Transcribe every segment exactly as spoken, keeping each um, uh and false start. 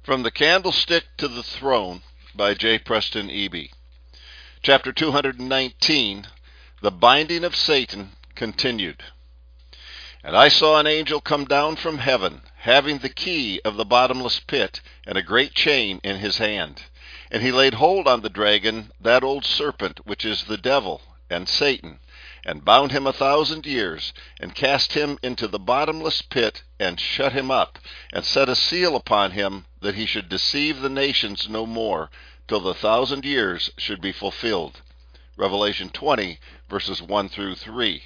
From the Candlestick to the Throne by J. Preston Eby. Chapter two hundred nineteen, The Binding of Satan, continued. And I saw an angel come down from heaven, having the key of the bottomless pit, and a great chain in his hand. And he laid hold on the dragon, that old serpent, which is the devil and Satan, and bound him a thousand years, and cast him into the bottomless pit, and shut him up, and set a seal upon him, that he should deceive the nations no more, till the thousand years should be fulfilled. Revelation twenty, verses one through three.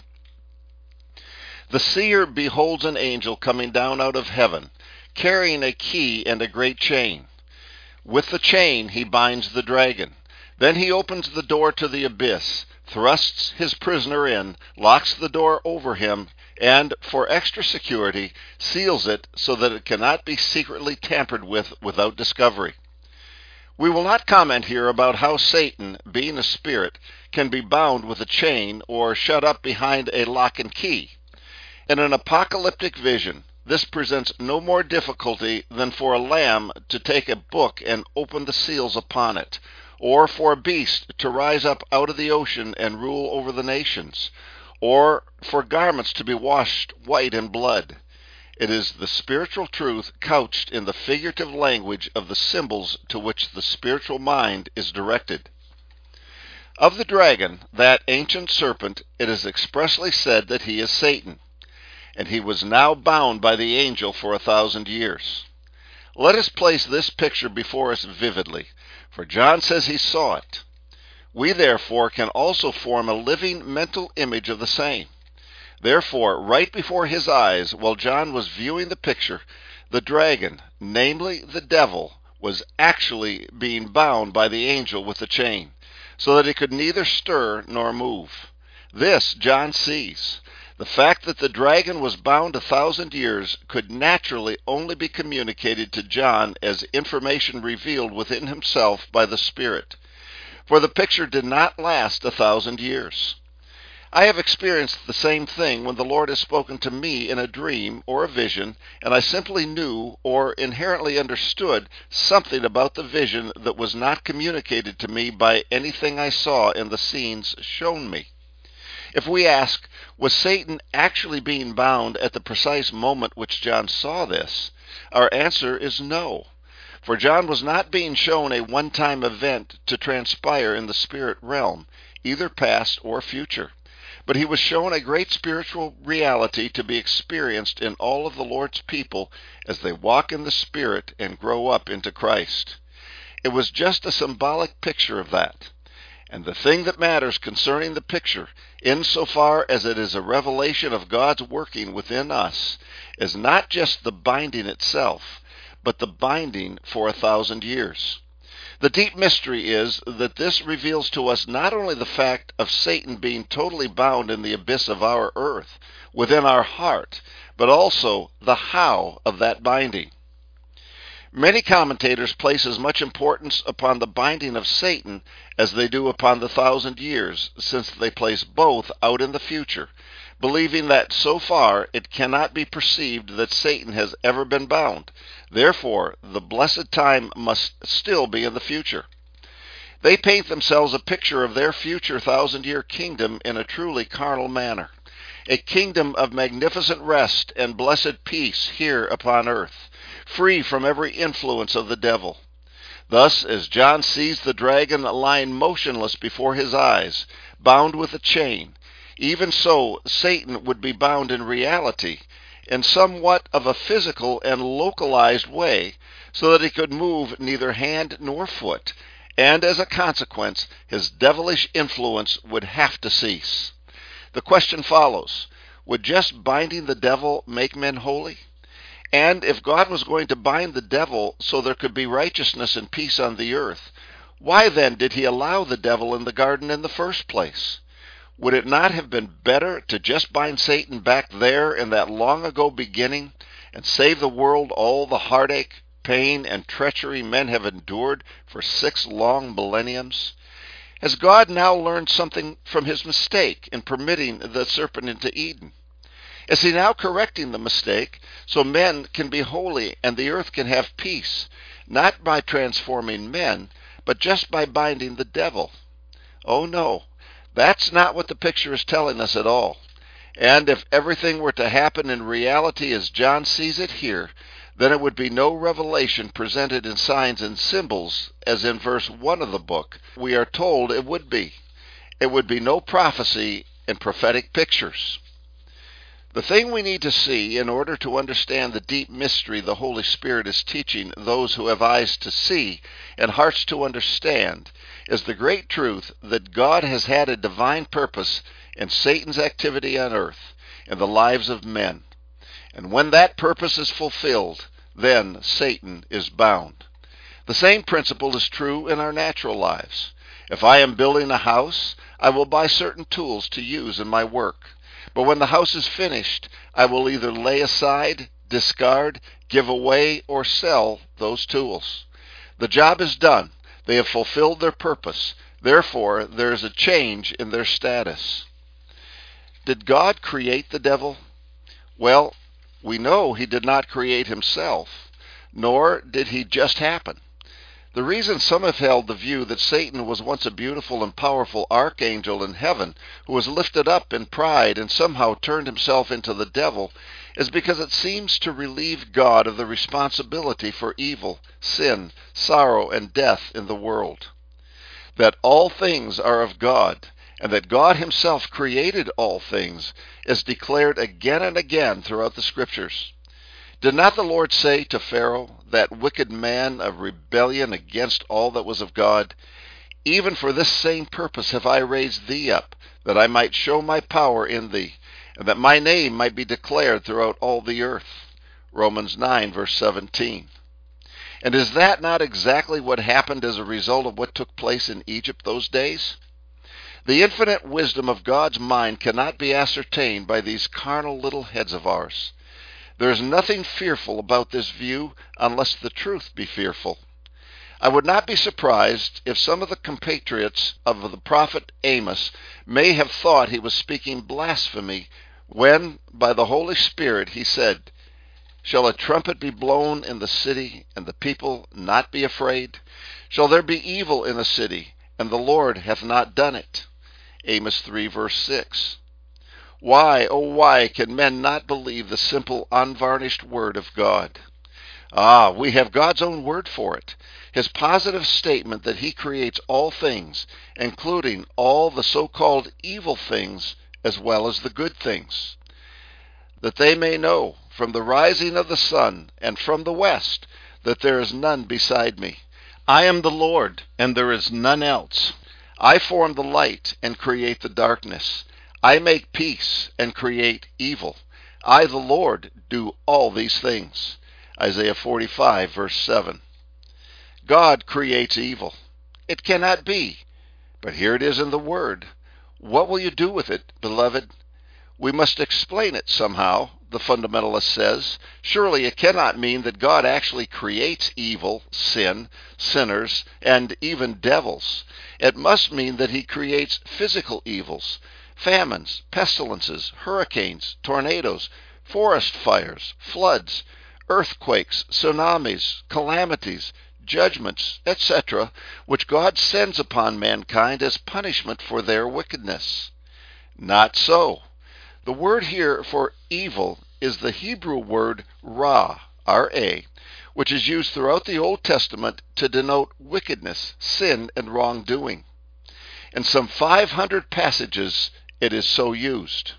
The seer beholds an angel coming down out of heaven, carrying a key and a great chain. With the chain he binds the dragon. Then he opens the door to the abyss, thrusts his prisoner in, locks the door over him, and, for extra security, seals it so that it cannot be secretly tampered with without discovery. We will not comment here about how Satan, being a spirit, can be bound with a chain or shut up behind a lock and key. In an apocalyptic vision, this presents no more difficulty than for a lamb to take a book and open the seals upon it, or for a beast to rise up out of the ocean and rule over the nations, or for garments to be washed white in blood. It is the spiritual truth couched in the figurative language of the symbols to which the spiritual mind is directed. Of the dragon, that ancient serpent, it is expressly said that he is Satan, and he was now bound by the angel for a thousand years. Let us place this picture before us vividly, for John says he saw it. We therefore can also form a living mental image of the same. Therefore, right before his eyes, while John was viewing the picture, the dragon, namely the devil, was actually being bound by the angel with a chain, so that he could neither stir nor move. This John sees. The fact that the dragon was bound a thousand years could naturally only be communicated to John as information revealed within himself by the Spirit, for the picture did not last a thousand years. I have experienced the same thing when the Lord has spoken to me in a dream or a vision, and I simply knew or inherently understood something about the vision that was not communicated to me by anything I saw in the scenes shown me. If we ask, was Satan actually being bound at the precise moment which John saw this? Our answer is no, for John was not being shown a one-time event to transpire in the spirit realm, either past or future, but he was shown a great spiritual reality to be experienced in all of the Lord's people as they walk in the Spirit and grow up into Christ. It was just a symbolic picture of that. And the thing that matters concerning the picture, insofar as it is a revelation of God's working within us, is not just the binding itself, but the binding for a thousand years. The deep mystery is that this reveals to us not only the fact of Satan being totally bound in the abyss of our earth, within our heart, but also the how of that binding. Many commentators place as much importance upon the binding of Satan as they do upon the thousand years, since they place both out in the future, believing that so far it cannot be perceived that Satan has ever been bound. Therefore, the blessed time must still be in the future. They paint themselves a picture of their future thousand-year kingdom in a truly carnal manner, a kingdom of magnificent rest and blessed peace here upon earth, free from every influence of the devil. Thus, as John sees the dragon lying motionless before his eyes, bound with a chain, even so Satan would be bound in reality, in somewhat of a physical and localized way, so that he could move neither hand nor foot, and as a consequence, his devilish influence would have to cease. The question follows, would just binding the devil make men holy? And if God was going to bind the devil so there could be righteousness and peace on the earth, why then did he allow the devil in the garden in the first place? Would it not have been better to just bind Satan back there in that long ago beginning and save the world all the heartache, pain, and treachery men have endured for six long millenniums? Has God now learned something from his mistake in permitting the serpent into Eden? Is he now correcting the mistake so men can be holy and the earth can have peace, not by transforming men, but just by binding the devil. Oh no, that's not what the picture is telling us at all. And if everything were to happen in reality as John sees it here, then it would be no revelation presented in signs and symbols, as in verse one of the book we are told it would be. It would be no prophecy and prophetic pictures. The thing we need to see in order to understand the deep mystery the Holy Spirit is teaching those who have eyes to see and hearts to understand is the great truth that God has had a divine purpose in Satan's activity on earth and the lives of men. And when that purpose is fulfilled, then Satan is bound. The same principle is true in our natural lives. If I am building a house, I will buy certain tools to use in my work. But when the house is finished, I will either lay aside, discard, give away, or sell those tools. The job is done. They have fulfilled their purpose. Therefore, there is a change in their status. Did God create the devil? Well, we know he did not create himself, nor did he just happen. The reason some have held the view that Satan was once a beautiful and powerful archangel in heaven who was lifted up in pride and somehow turned himself into the devil is because it seems to relieve God of the responsibility for evil, sin, sorrow, and death in the world. That all things are of God, and that God himself created all things, is declared again and again throughout the Scriptures. Did not the Lord say to Pharaoh, that wicked man of rebellion against all that was of God, "Even for this same purpose have I raised thee up, that I might show my power in thee, and that my name might be declared throughout all the earth." Romans nine, verse seventeen. And is that not exactly what happened as a result of what took place in Egypt those days? The infinite wisdom of God's mind cannot be ascertained by these carnal little heads of ours. There is nothing fearful about this view unless the truth be fearful. I would not be surprised if some of the compatriots of the prophet Amos may have thought he was speaking blasphemy when, by the Holy Spirit, he said, "Shall a trumpet be blown in the city, and the people not be afraid? Shall there be evil in a city, and the Lord hath not done it?" Amos three, verse six. Why, oh why, can men not believe the simple, unvarnished word of God? Ah, we have God's own word for it. His positive statement that he creates all things, including all the so-called evil things as well as the good things. That they may know from the rising of the sun and from the west that there is none beside me. I am the Lord, and there is none else. I form the light and create the darkness. I make peace and create evil. I, the Lord, do all these things. Isaiah forty-five, verse seven. God creates evil. It cannot be. But here it is in the Word. What will you do with it, beloved? We must explain it somehow, the fundamentalist says. Surely it cannot mean that God actually creates evil, sin, sinners, and even devils. It must mean that he creates physical evils, famines, pestilences, hurricanes, tornadoes, forest fires, floods, earthquakes, tsunamis, calamities, judgments, et cetera, which God sends upon mankind as punishment for their wickedness. Not so. The word here for evil is the Hebrew word ra, R A, which is used throughout the Old Testament to denote wickedness, sin, and wrongdoing. In some five hundred passages, it is so used.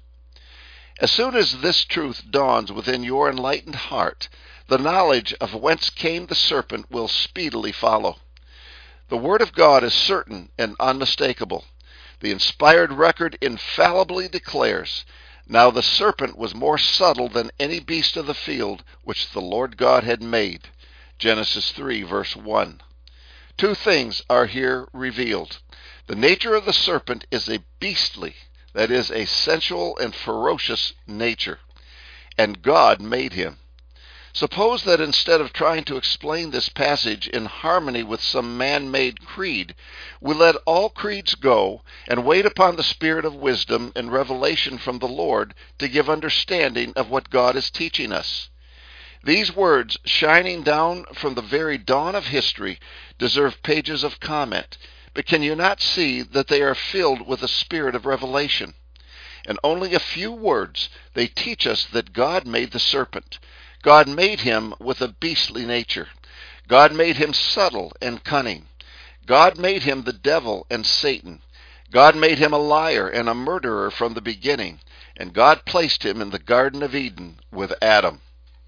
As soon as this truth dawns within your enlightened heart, the knowledge of whence came the serpent will speedily follow. The Word of God is certain and unmistakable. The inspired record infallibly declares, "Now the serpent was more subtle than any beast of the field which the Lord God had made." Genesis three, verse one. Two things are here revealed. The nature of the serpent is a beastly, that is, a sensual and ferocious nature, and God made him. Suppose that instead of trying to explain this passage in harmony with some man-made creed, we let all creeds go and wait upon the Spirit of wisdom and revelation from the Lord to give understanding of what God is teaching us. These words, shining down from the very dawn of history, deserve pages of comment, but can you not see that they are filled with a spirit of revelation? In only a few words, they teach us that God made the serpent. God made him with a beastly nature. God made him subtle and cunning. God made him the devil and Satan. God made him a liar and a murderer from the beginning, and God placed him in the Garden of Eden with Adam.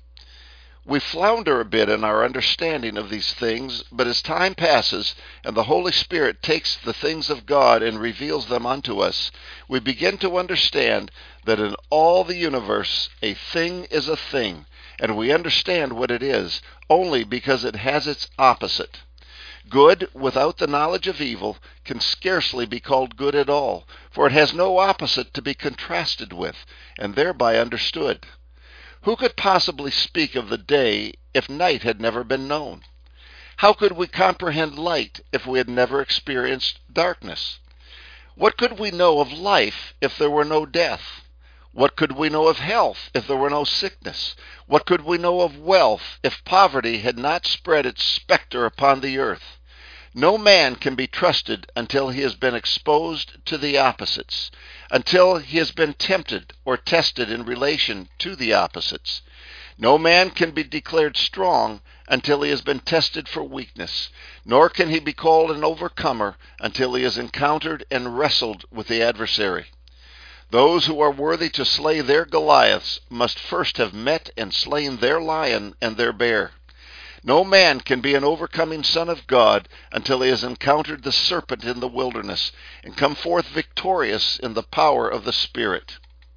We flounder a bit in our understanding of these things, but as time passes and the Holy Spirit takes the things of God and reveals them unto us, we begin to understand that in all the universe a thing is a thing, and we understand what it is only because it has its opposite. Good without the knowledge of evil can scarcely be called good at all, for it has no opposite to be contrasted with, and thereby understood. Who could possibly speak of the day if night had never been known? How could we comprehend light if we had never experienced darkness? What could we know of life if there were no death? What could we know of health if there were no sickness? What could we know of wealth if poverty had not spread its specter upon the earth? No man can be trusted until he has been exposed to the opposites, until he has been tempted or tested in relation to the opposites. No man can be declared strong until he has been tested for weakness, nor can he be called an overcomer until he has encountered and wrestled with the adversary. Those who are worthy to slay their Goliaths must first have met and slain their lion and their bear. No man can be an overcoming son of God until he has encountered the serpent in the wilderness and come forth victorious in the power of the Spirit.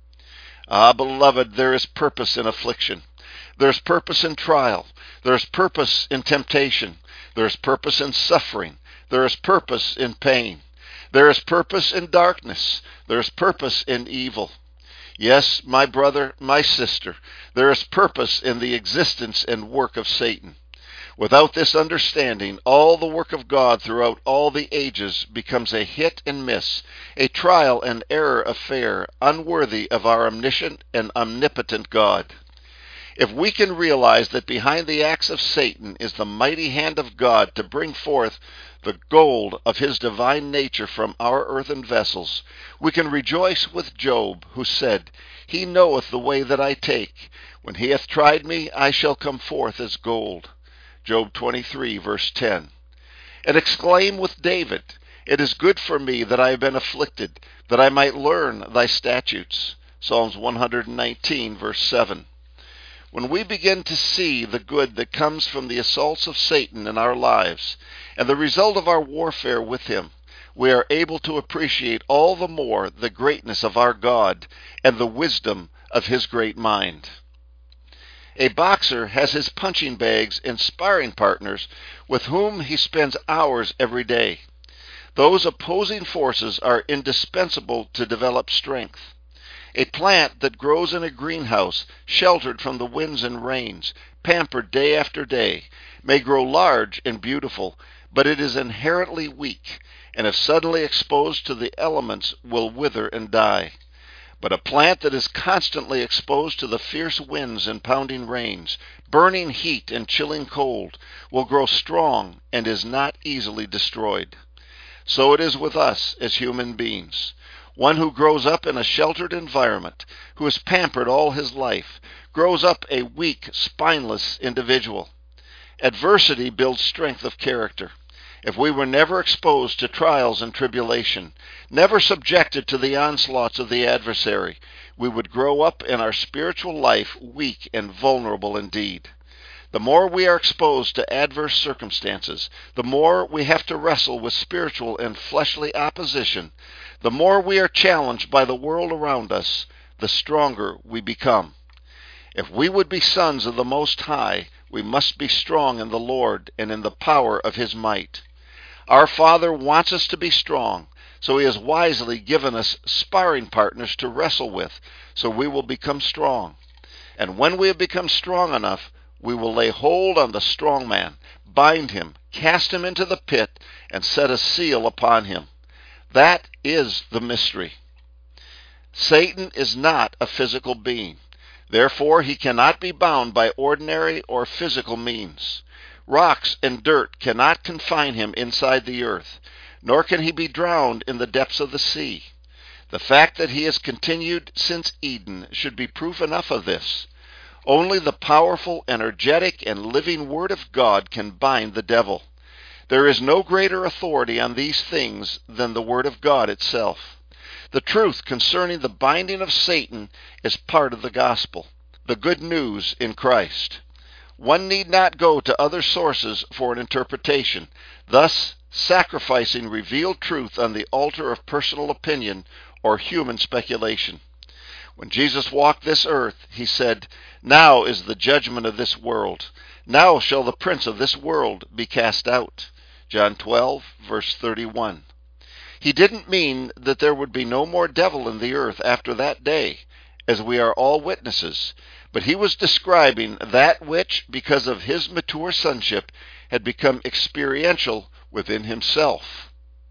Ah, beloved, there is purpose in affliction. There is purpose in trial. There is purpose in temptation. There is purpose in suffering. There is purpose in pain. There is purpose in darkness. There is purpose in evil. Yes, my brother, my sister, there is purpose in the existence and work of Satan. Without this understanding, all the work of God throughout all the ages becomes a hit and miss, a trial and error affair, unworthy of our omniscient and omnipotent God. If we can realize that behind the acts of Satan is the mighty hand of God to bring forth the gold of his divine nature from our earthen vessels, we can rejoice with Job, who said, "He knoweth the way that I take. When he hath tried me, I shall come forth as gold." Job twenty-three, verse ten. And exclaim with David, "It is good for me that I have been afflicted, that I might learn thy statutes." Psalms one hundred nineteen, verse seven. When we begin to see the good that comes from the assaults of Satan in our lives, and the result of our warfare with him, we are able to appreciate all the more the greatness of our God and the wisdom of his great mind. A boxer has his punching bags and sparring partners with whom he spends hours every day. Those opposing forces are indispensable to develop strength. A plant that grows in a greenhouse, sheltered from the winds and rains, pampered day after day, may grow large and beautiful, but it is inherently weak, and if suddenly exposed to the elements will wither and die. But a plant that is constantly exposed to the fierce winds and pounding rains, burning heat and chilling cold, will grow strong and is not easily destroyed. So it is with us as human beings. One who grows up in a sheltered environment, who is pampered all his life, grows up a weak, spineless individual. Adversity builds strength of character. If we were never exposed to trials and tribulation, never subjected to the onslaughts of the adversary, we would grow up in our spiritual life weak and vulnerable indeed. The more we are exposed to adverse circumstances, the more we have to wrestle with spiritual and fleshly opposition, the more we are challenged by the world around us, the stronger we become. If we would be sons of the Most High, we must be strong in the Lord and in the power of his might. Our Father wants us to be strong, so he has wisely given us sparring partners to wrestle with, so we will become strong. And when we have become strong enough, we will lay hold on the strong man, bind him, cast him into the pit, and set a seal upon him. That is the mystery. Satan is not a physical being. Therefore he cannot be bound by ordinary or physical means. Rocks and dirt cannot confine him inside the earth, nor can he be drowned in the depths of the sea. The fact that he has continued since Eden should be proof enough of this. Only the powerful, energetic, and living Word of God can bind the devil. There is no greater authority on these things than the Word of God itself. The truth concerning the binding of Satan is part of the gospel, the good news in Christ. One need not go to other sources for an interpretation, thus sacrificing revealed truth on the altar of personal opinion or human speculation. When Jesus walked this earth, he said, "Now is the judgment of this world. Now shall the prince of this world be cast out." John twelve, verse thirty-one. He didn't mean that there would be no more devil in the earth after that day, as we are all witnesses, but he was describing that which, because of his mature sonship, had become experiential within himself.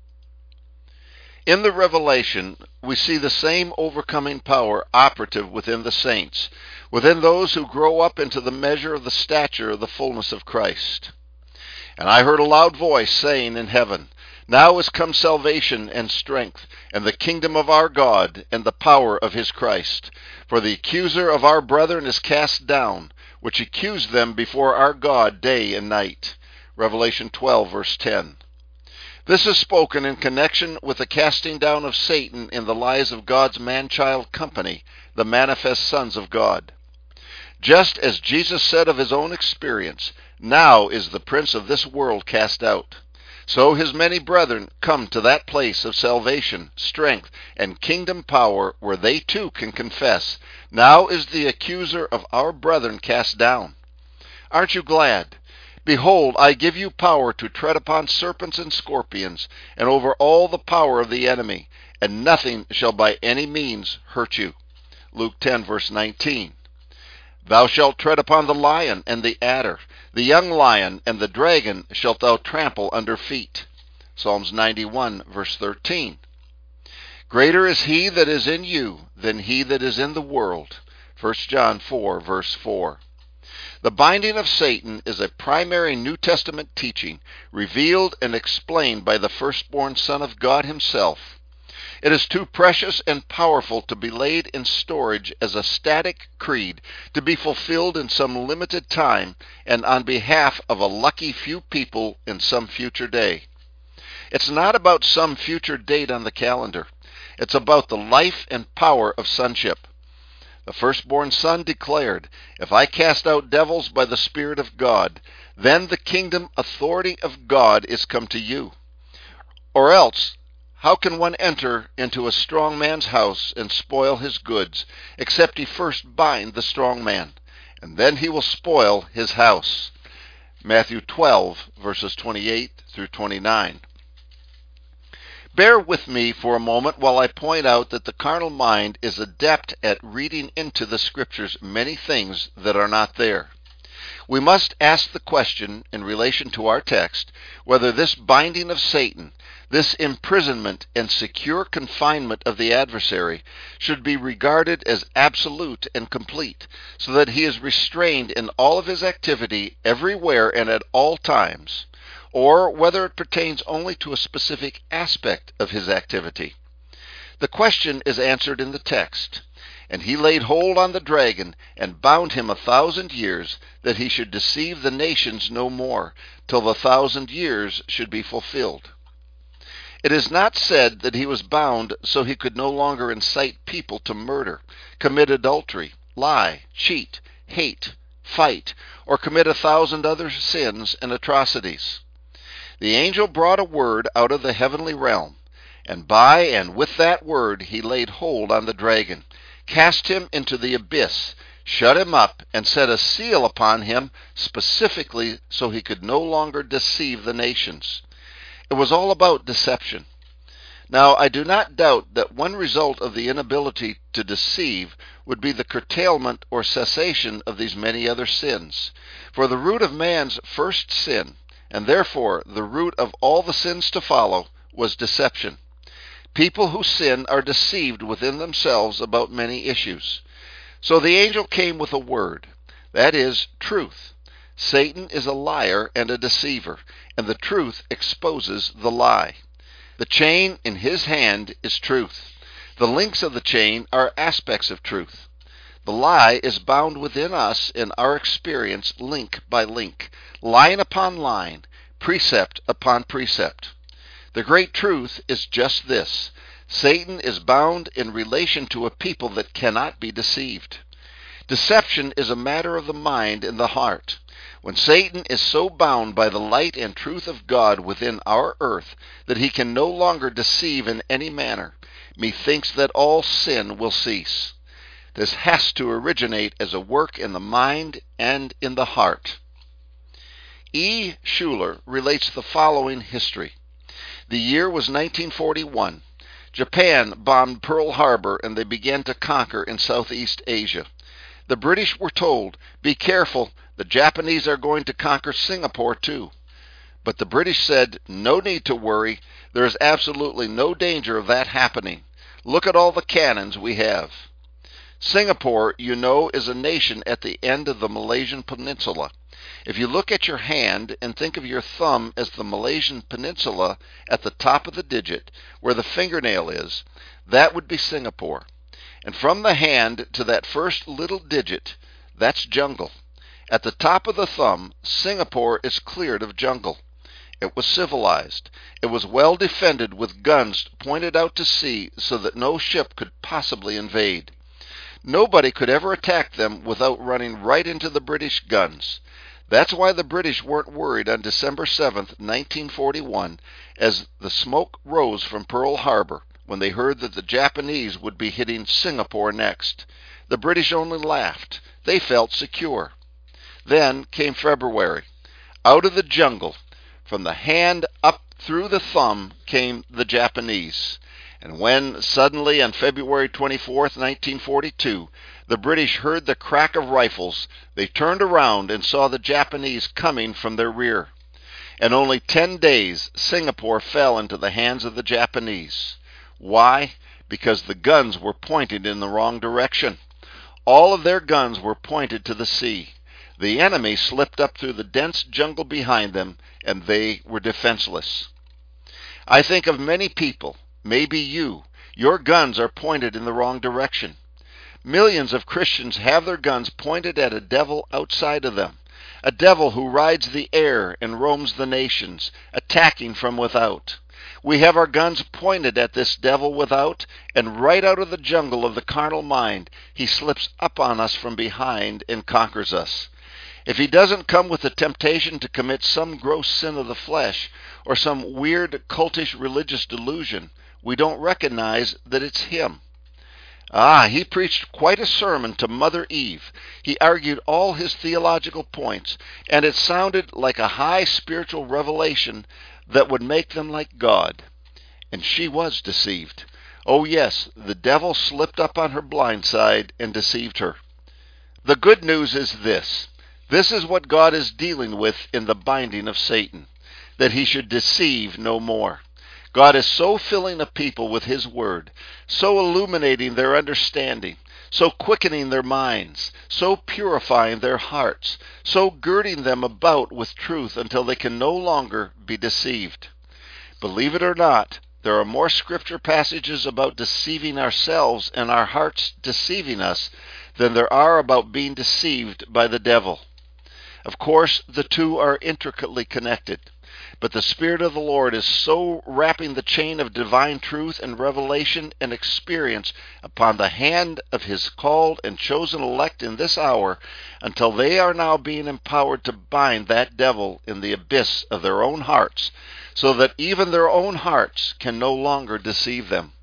In the Revelation, we see the same overcoming power operative within the saints, within those who grow up into the measure of the stature of the fullness of Christ. And I heard a loud voice saying in heaven, "Now is come salvation and strength, and the kingdom of our God, and the power of his Christ. For the accuser of our brethren is cast down, which accused them before our God day and night." Revelation twelve, verse ten. This is spoken in connection with the casting down of Satan in the lives of God's man-child company, the manifest sons of God. Just as Jesus said of his own experience, "Now is the prince of this world cast out," so his many brethren come to that place of salvation, strength, and kingdom power where they too can confess, "Now is the accuser of our brethren cast down." Aren't you glad? "Behold, I give you power to tread upon serpents and scorpions, and over all the power of the enemy, and nothing shall by any means hurt you." Luke ten, verse nineteen. "Thou shalt tread upon the lion and the adder, the young lion and the dragon shalt thou trample under feet." Psalms ninety-one, verse thirteen. "Greater is he that is in you than he that is in the world." First John four, verse four. The binding of Satan is a primary New Testament teaching, revealed and explained by the firstborn Son of God himself. It is too precious and powerful to be laid in storage as a static creed, to be fulfilled in some limited time and on behalf of a lucky few people in some future day. It's not about some future date on the calendar. It's about the life and power of sonship. The firstborn son declared, "If I cast out devils by the Spirit of God, then the kingdom authority of God is come to you." Or else, how can one enter into a strong man's house and spoil his goods, except he first bind the strong man, and then he will spoil his house? Matthew twelve, verses twenty-eight through twenty-nine. Bear with me for a moment while I point out that the carnal mind is adept at reading into the Scriptures many things that are not there. We must ask the question, in relation to our text, whether this binding of Satan, this imprisonment and secure confinement of the adversary, should be regarded as absolute and complete, so that he is restrained in all of his activity everywhere and at all times, or whether it pertains only to a specific aspect of his activity. The question is answered in the text. "And he laid hold on the dragon, and bound him a thousand years, that he should deceive the nations no more, till the thousand years should be fulfilled." It is not said that he was bound so he could no longer incite people to murder, commit adultery, lie, cheat, hate, fight, or commit a thousand other sins and atrocities. The angel brought a word out of the heavenly realm, and by and with that word he laid hold on the dragon, cast him into the abyss, shut him up, and set a seal upon him specifically so he could no longer deceive the nations. It was all about deception. Now, I do not doubt that one result of the inability to deceive would be the curtailment or cessation of these many other sins. For the root of man's first sin, and therefore the root of all the sins to follow, was deception. People who sin are deceived within themselves about many issues. So the angel came with a word, that is, truth. Satan is a liar and a deceiver, and the truth exposes the lie. The chain in his hand is truth. The links of the chain are aspects of truth. The lie is bound within us in our experience link by link, line upon line, precept upon precept. The great truth is just this: Satan is bound in relation to a people that cannot be deceived. Deception is a matter of the mind and the heart. When Satan is so bound by the light and truth of God within our earth that he can no longer deceive in any manner, methinks that all sin will cease. This has to originate as a work in the mind and in the heart. E. Schuler relates the following history. The year was nineteen forty-one. Japan bombed Pearl Harbor and they began to conquer in Southeast Asia. The British were told, "Be careful, the Japanese are going to conquer Singapore too." But the British said, "No need to worry. There is absolutely no danger of that happening. Look at all the cannons we have." Singapore, you know, is a nation at the end of the Malaysian Peninsula. If you look at your hand and think of your thumb as the Malaysian Peninsula at the top of the digit, where the fingernail is, that would be Singapore. And from the hand to that first little digit, that's jungle. At the top of the thumb, Singapore is cleared of jungle. It was civilized. It was well defended with guns pointed out to sea so that no ship could possibly invade. Nobody could ever attack them without running right into the British guns. That's why the British weren't worried on December seventh, nineteen forty-one, as the smoke rose from Pearl Harbor when they heard that the Japanese would be hitting Singapore next. The British only laughed. They felt secure. Then came February. Out of the jungle, from the hand up through the thumb, came the Japanese. And when suddenly on February twenty-fourth, nineteen forty-two, the British heard the crack of rifles, they turned around and saw the Japanese coming from their rear. In only ten days, Singapore fell into the hands of the Japanese. Why? Because the guns were pointed in the wrong direction. All of their guns were pointed to the sea. The enemy slipped up through the dense jungle behind them, and they were defenseless. I think of many people, maybe you. Your guns are pointed in the wrong direction. Millions of Christians have their guns pointed at a devil outside of them, a devil who rides the air and roams the nations, attacking from without. We have our guns pointed at this devil without, and right out of the jungle of the carnal mind, he slips up on us from behind and conquers us. If he doesn't come with the temptation to commit some gross sin of the flesh, or some weird cultish religious delusion, we don't recognize that it's him. Ah, he preached quite a sermon to Mother Eve. He argued all his theological points, and it sounded like a high spiritual revelation that would make them like God. And she was deceived. Oh yes, the devil slipped up on her blind side and deceived her. The good news is this. This is what God is dealing with in the binding of Satan, that he should deceive no more. God is so filling a people with his word, so illuminating their understanding, so quickening their minds, so purifying their hearts, so girding them about with truth until they can no longer be deceived. Believe it or not, there are more scripture passages about deceiving ourselves and our hearts deceiving us than there are about being deceived by the devil. Of course, the two are intricately connected. But the Spirit of the Lord is so wrapping the chain of divine truth and revelation and experience upon the hand of his called and chosen elect in this hour until they are now being empowered to bind that devil in the abyss of their own hearts, so that even their own hearts can no longer deceive them.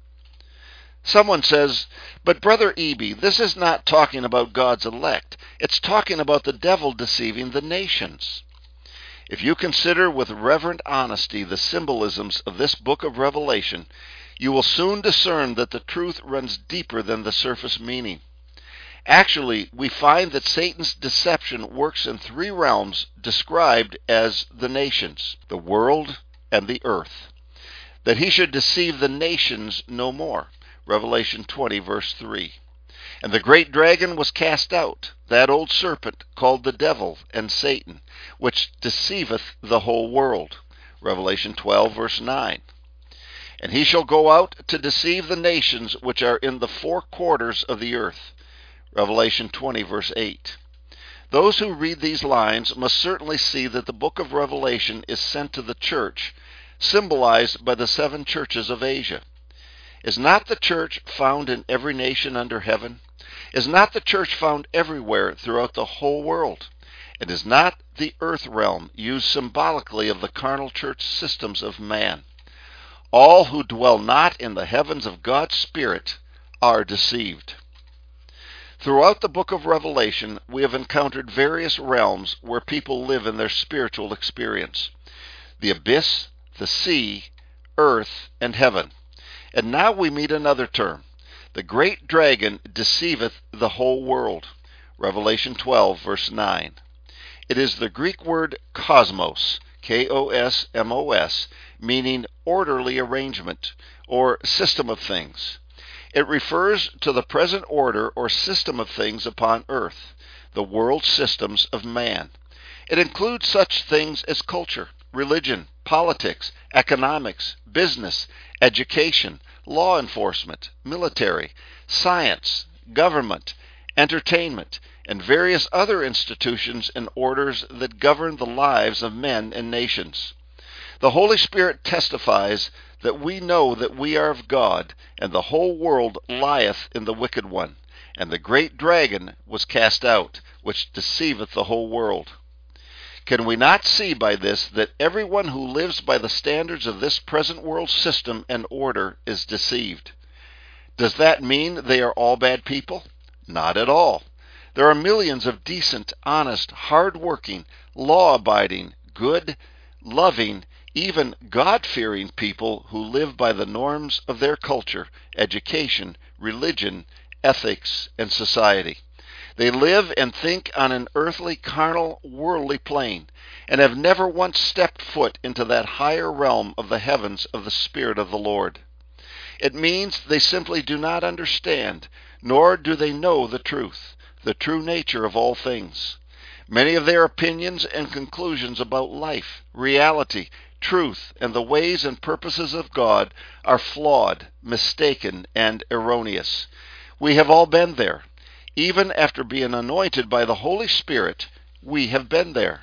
Someone says, "But Brother Eby, this is not talking about God's elect. It's talking about the devil deceiving the nations." If you consider with reverent honesty the symbolisms of this book of Revelation, you will soon discern that the truth runs deeper than the surface meaning. Actually, we find that Satan's deception works in three realms described as the nations, the world, and the earth. That he should deceive the nations no more. Revelation twenty, verse three. And the great dragon was cast out, that old serpent called the devil and Satan, which deceiveth the whole world. Revelation twelve, verse nine. And he shall go out to deceive the nations which are in the four quarters of the earth. Revelation twenty, verse eight. Those who read these lines must certainly see that the book of Revelation is sent to the church, symbolized by the seven churches of Asia. Is not the church found in every nation under heaven? Is not the church found everywhere throughout the whole world? And is not the earth realm used symbolically of the carnal church systems of man? All who dwell not in the heavens of God's Spirit are deceived. Throughout the book of Revelation, we have encountered various realms where people live in their spiritual experience. The abyss, the sea, earth, and heaven. And now we meet another term. The great dragon deceiveth the whole world. Revelation twelve, verse nine. It is the Greek word cosmos, K O S M O S, meaning orderly arrangement or system of things. It refers to the present order or system of things upon earth, the world systems of man. It includes such things as culture, religion, politics, economics, business, education, law enforcement, military, science, government, entertainment, and various other institutions and orders that govern the lives of men and nations. The Holy Spirit testifies that we know that we are of God, and the whole world lieth in the wicked one, and the great dragon was cast out, which deceiveth the whole world. Can we not see by this that everyone who lives by the standards of this present world system and order is deceived? Does that mean they are all bad people? Not at all. There are millions of decent, honest, hard-working, law-abiding, good, loving, even God-fearing people who live by the norms of their culture, education, religion, ethics, and society. They live and think on an earthly, carnal, worldly plane, and have never once stepped foot into that higher realm of the heavens of the Spirit of the Lord. It means they simply do not understand, nor do they know the truth, the true nature of all things. Many of their opinions and conclusions about life, reality, truth, and the ways and purposes of God are flawed, mistaken, and erroneous. We have all been there. Even after being anointed by the Holy Spirit, we have been there.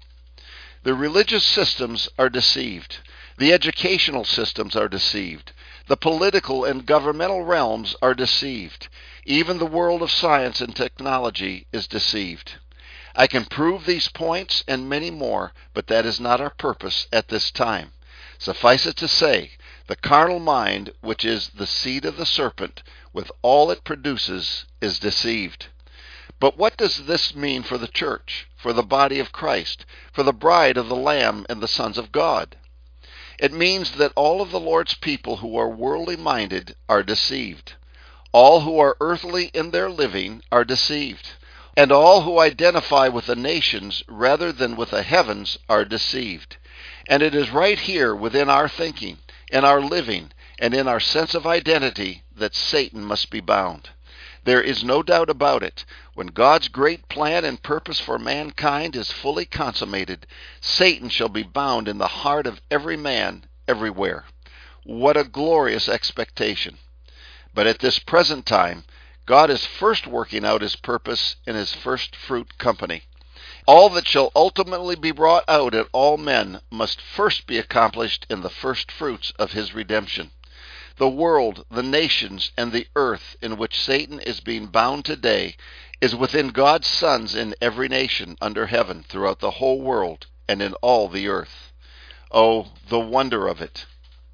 The religious systems are deceived. The educational systems are deceived. The political and governmental realms are deceived. Even the world of science and technology is deceived. I can prove these points and many more, but that is not our purpose at this time. Suffice it to say, the carnal mind, which is the seed of the serpent, with all it produces, is deceived. But what does this mean for the church, for the body of Christ, for the bride of the Lamb and the sons of God? It means that all of the Lord's people who are worldly minded are deceived. All who are earthly in their living are deceived. And all who identify with the nations rather than with the heavens are deceived. And it is right here within our thinking, in our living, and in our sense of identity that Satan must be bound. There is no doubt about it. When God's great plan and purpose for mankind is fully consummated, Satan shall be bound in the heart of every man, everywhere. What a glorious expectation! But at this present time, God is first working out his purpose in his first fruit company. All that shall ultimately be brought out at all men must first be accomplished in the first fruits of his redemption. The world, the nations, and the earth in which Satan is being bound today is within God's sons in every nation under heaven throughout the whole world and in all the earth. Oh, the wonder of it!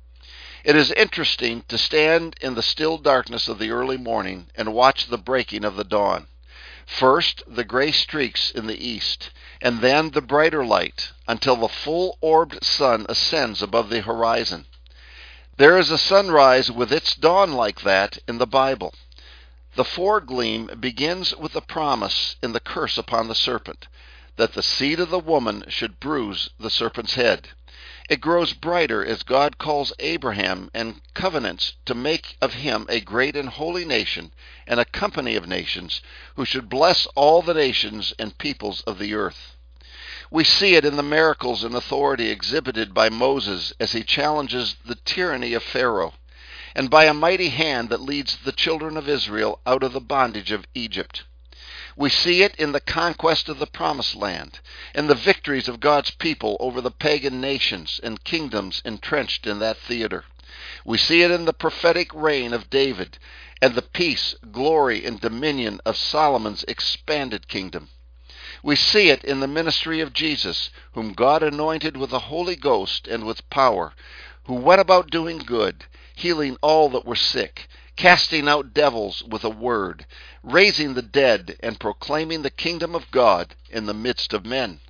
It is interesting to stand in the still darkness of the early morning and watch the breaking of the dawn. First, the gray streaks in the east, and then the brighter light, until the full-orbed sun ascends above the horizon. There is a sunrise with its dawn like that in the Bible. The foregleam begins with the promise in the curse upon the serpent. that the seed of the woman should bruise the serpent's head. It grows brighter as God calls Abraham and covenants to make of him a great and holy nation and a company of nations who should bless all the nations and peoples of the earth. We see it in the miracles and authority exhibited by Moses as he challenges the tyranny of Pharaoh, and by a mighty hand that leads the children of Israel out of the bondage of Egypt. We see it in the conquest of the Promised Land, and the victories of God's people over the pagan nations and kingdoms entrenched in that theater. We see it in the prophetic reign of David, and the peace, glory, and dominion of Solomon's expanded kingdom. We see it in the ministry of Jesus, whom God anointed with the Holy Ghost and with power, who went about doing good, healing all that were sick, casting out devils with a word, raising the dead, and proclaiming the kingdom of God in the midst of men.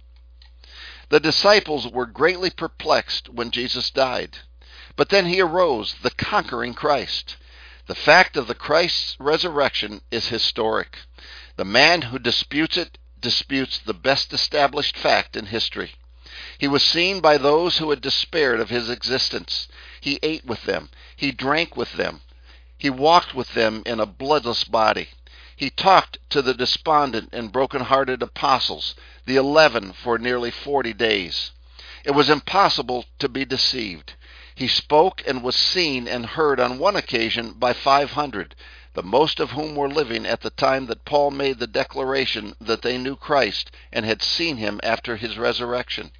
The disciples were greatly perplexed when Jesus died, but then he arose, the conquering Christ. The fact of the Christ's resurrection is historic. The man who disputes it disputes the best established fact in history. He was seen by those who had despaired of his existence. He ate with them. He drank with them. He walked with them in a bloodless body. He talked to the despondent and broken-hearted apostles, the eleven, for nearly forty days. It was impossible to be deceived. He spoke and was seen and heard on one occasion by five hundred, the most of whom were living at the time that Paul made the declaration that they knew Christ and had seen him after his resurrection.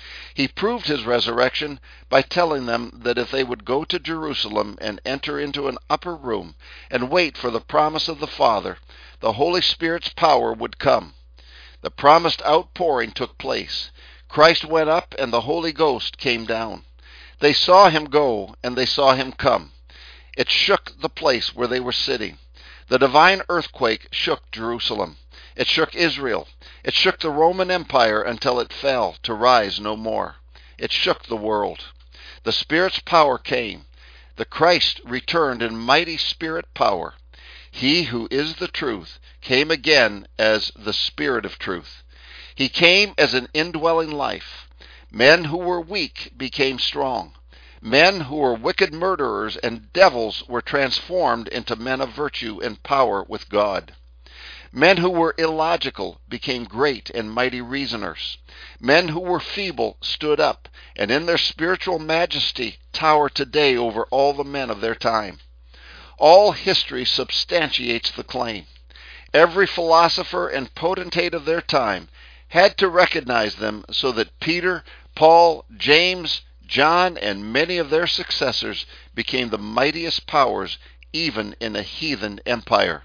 He proved his resurrection by telling them that if they would go to Jerusalem and enter into an upper room and wait for the promise of the Father, the Holy Spirit's power would come. The promised outpouring took place. Christ went up and the Holy Ghost came down. They saw him go and they saw him come. It shook the place where they were sitting. The divine earthquake shook Jerusalem. It shook Israel. It shook the Roman Empire until it fell to rise no more. It shook the world. The Spirit's power came. The Christ returned in mighty Spirit power. He who is the truth came again as the Spirit of truth. He came as an indwelling life. Men who were weak became strong. Men who were wicked murderers and devils were transformed into men of virtue and power with God. Men who were illogical became great and mighty reasoners. Men who were feeble stood up, and in their spiritual majesty tower today over all the men of their time. All history substantiates the claim. Every philosopher and potentate of their time had to recognize them so that Peter, Paul, James, John, and many of their successors became the mightiest powers even in a heathen empire.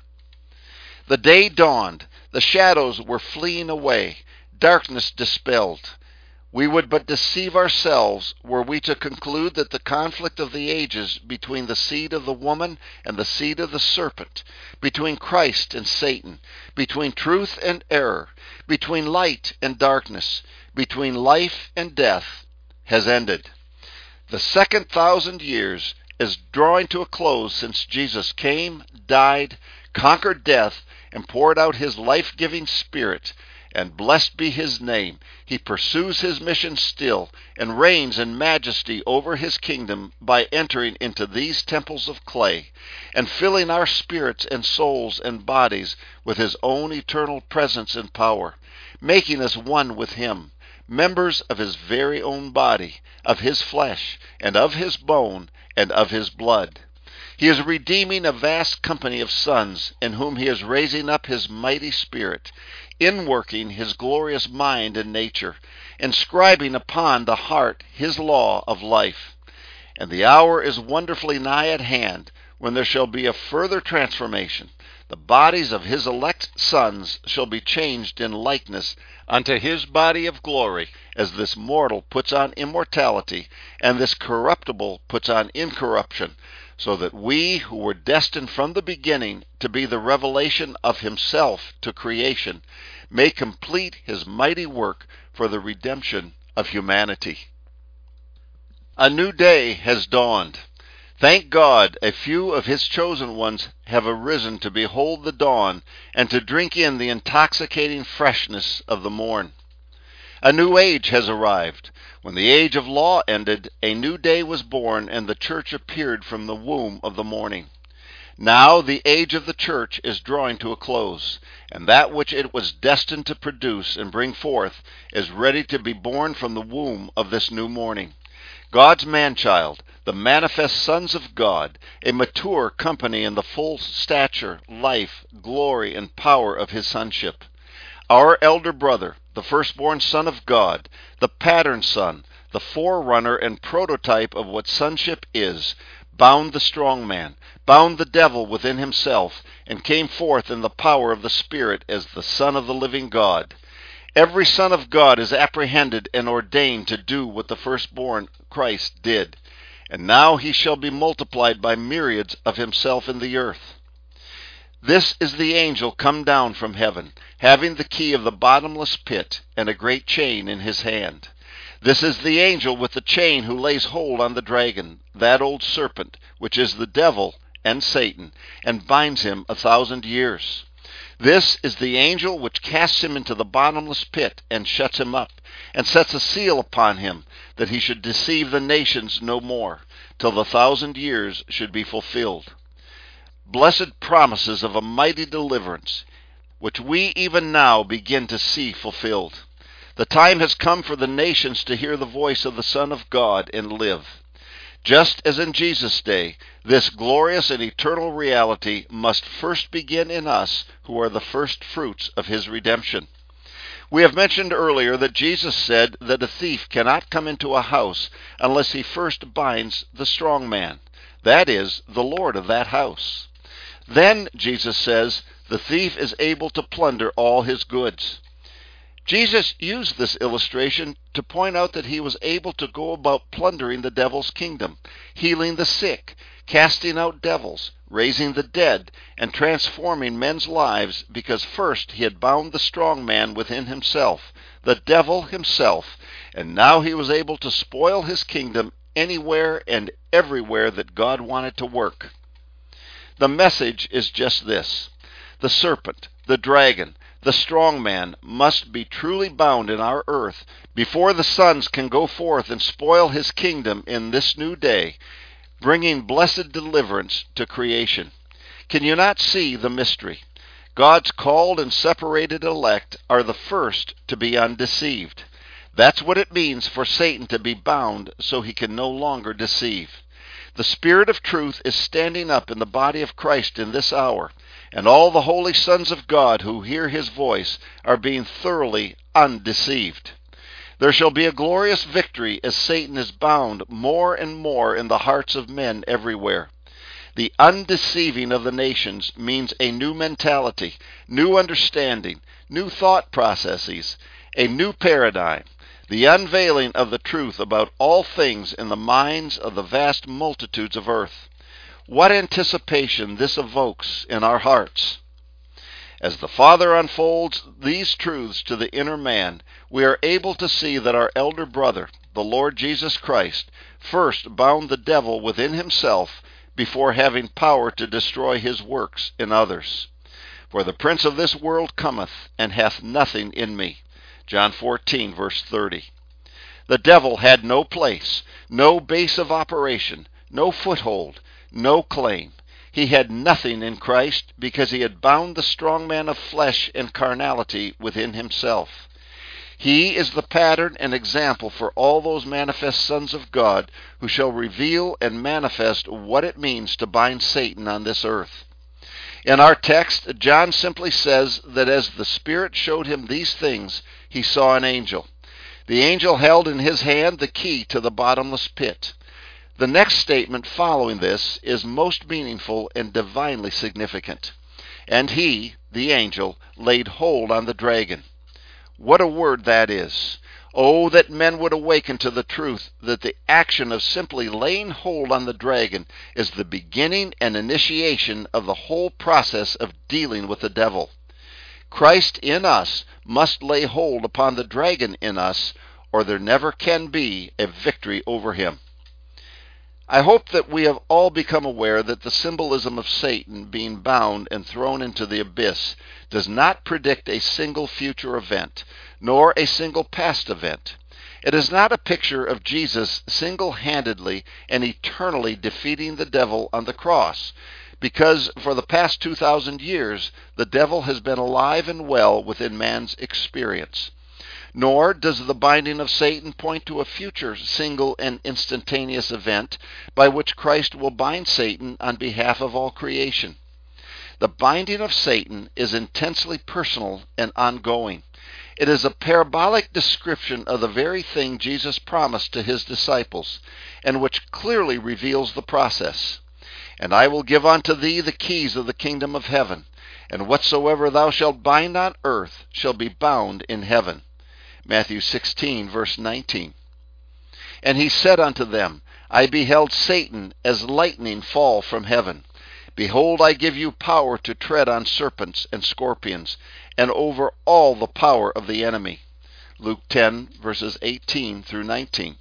The day dawned. The shadows were fleeing away. Darkness dispelled. We would but deceive ourselves were we to conclude that the conflict of the ages between the seed of the woman and the seed of the serpent, between Christ and Satan, between truth and error, between light and darkness, between life and death, has ended. The second thousand years is drawing to a close since Jesus came, died, conquered death, and poured out his life-giving Spirit, and blessed be his name. He pursues his mission still, and reigns in majesty over his kingdom by entering into these temples of clay, and filling our spirits and souls and bodies with his own eternal presence and power, making us one with him, members of his very own body, of his flesh, and of his bone, and of his blood. He is redeeming a vast company of sons in whom he is raising up his mighty Spirit, inworking his glorious mind and nature, inscribing upon the heart his law of life. And the hour is wonderfully nigh at hand when there shall be a further transformation. The bodies of his elect sons shall be changed in likeness unto his body of glory, as this mortal puts on immortality, and this corruptible puts on incorruption, so that we who were destined from the beginning to be the revelation of himself to creation may complete his mighty work for the redemption of humanity. A new day has dawned. Thank God, a few of his chosen ones have arisen to behold the dawn and to drink in the intoxicating freshness of the morn. A new age has arrived. When the age of law ended, a new day was born, and the church appeared from the womb of the morning. Now the age of the church is drawing to a close, and that which it was destined to produce and bring forth is ready to be born from the womb of this new morning. God's man-child, the manifest sons of God, a mature company in the full stature, life, glory, and power of his sonship. Our elder brother, the firstborn Son of God, the pattern son, the forerunner and prototype of what sonship is, bound the strong man, bound the devil within himself, and came forth in the power of the Spirit as the Son of the living God. Every son of God is apprehended and ordained to do what the firstborn Christ did, and now he shall be multiplied by myriads of himself in the earth. This is the angel come down from heaven, having the key of the bottomless pit and a great chain in his hand. This is the angel with the chain who lays hold on the dragon, that old serpent, which is the devil and Satan, and binds him a thousand years. This is the angel which casts him into the bottomless pit and shuts him up, and sets a seal upon him, that he should deceive the nations no more, till the thousand years should be fulfilled. Blessed promises of a mighty deliverance, which we even now begin to see fulfilled. The time has come for the nations to hear the voice of the Son of God and live. Just as in Jesus' day, this glorious and eternal reality must first begin in us who are the first fruits of his redemption. We have mentioned earlier that Jesus said that a thief cannot come into a house unless he first binds the strong man, that is, the Lord of that house. Then, Jesus says, the thief is able to plunder all his goods. Jesus used this illustration to point out that he was able to go about plundering the devil's kingdom, healing the sick, casting out devils, raising the dead, and transforming men's lives, because first he had bound the strong man within himself, the devil himself, and now he was able to spoil his kingdom anywhere and everywhere that God wanted to work. The message is just this: the serpent, the dragon, the strong man must be truly bound in our earth before the sons can go forth and spoil his kingdom in this new day, bringing blessed deliverance to creation. Can you not see the mystery? God's called and separated elect are the first to be undeceived. That's what it means for Satan to be bound so he can no longer deceive. The Spirit of truth is standing up in the body of Christ in this hour, and all the holy sons of God who hear his voice are being thoroughly undeceived. There shall be a glorious victory as Satan is bound more and more in the hearts of men everywhere. The undeceiving of the nations means a new mentality, new understanding, new thought processes, a new paradigm, the unveiling of the truth about all things in the minds of the vast multitudes of earth. What anticipation this evokes in our hearts! As the Father unfolds these truths to the inner man, we are able to see that our elder brother, the Lord Jesus Christ, first bound the devil within himself before having power to destroy his works in others. For the prince of this world cometh, and hath nothing in me. John fourteen, verse thirty. The devil had no place, no base of operation, no foothold, no claim. He had nothing in Christ because he had bound the strong man of flesh and carnality within himself. He is the pattern and example for all those manifest sons of God who shall reveal and manifest what it means to bind Satan on this earth. In our text, John simply says that as the Spirit showed him these things, he saw an angel. The angel held in his hand the key to the bottomless pit. The next statement following this is most meaningful and divinely significant. And he, the angel, laid hold on the dragon. What a word that is! Oh, that men would awaken to the truth that the action of simply laying hold on the dragon is the beginning and initiation of the whole process of dealing with the devil. Christ in us must lay hold upon the dragon in us, or there never can be a victory over him. I hope that we have all become aware that the symbolism of Satan being bound and thrown into the abyss does not predict a single future event, nor a single past event. It is not a picture of Jesus single-handedly and eternally defeating the devil on the cross, because for the past two thousand years the devil has been alive and well within man's experience. Nor does the binding of Satan point to a future single and instantaneous event by which Christ will bind Satan on behalf of all creation. The binding of Satan is intensely personal and ongoing. It is a parabolic description of the very thing Jesus promised to his disciples, and which clearly reveals the process. And I will give unto thee the keys of the kingdom of heaven, and whatsoever thou shalt bind on earth shall be bound in heaven. Matthew sixteen, verse nineteen. And he said unto them, I beheld Satan as lightning fall from heaven. Behold, I give you power to tread on serpents and scorpions, and over all the power of the enemy. Luke ten, verses eighteen through nineteen.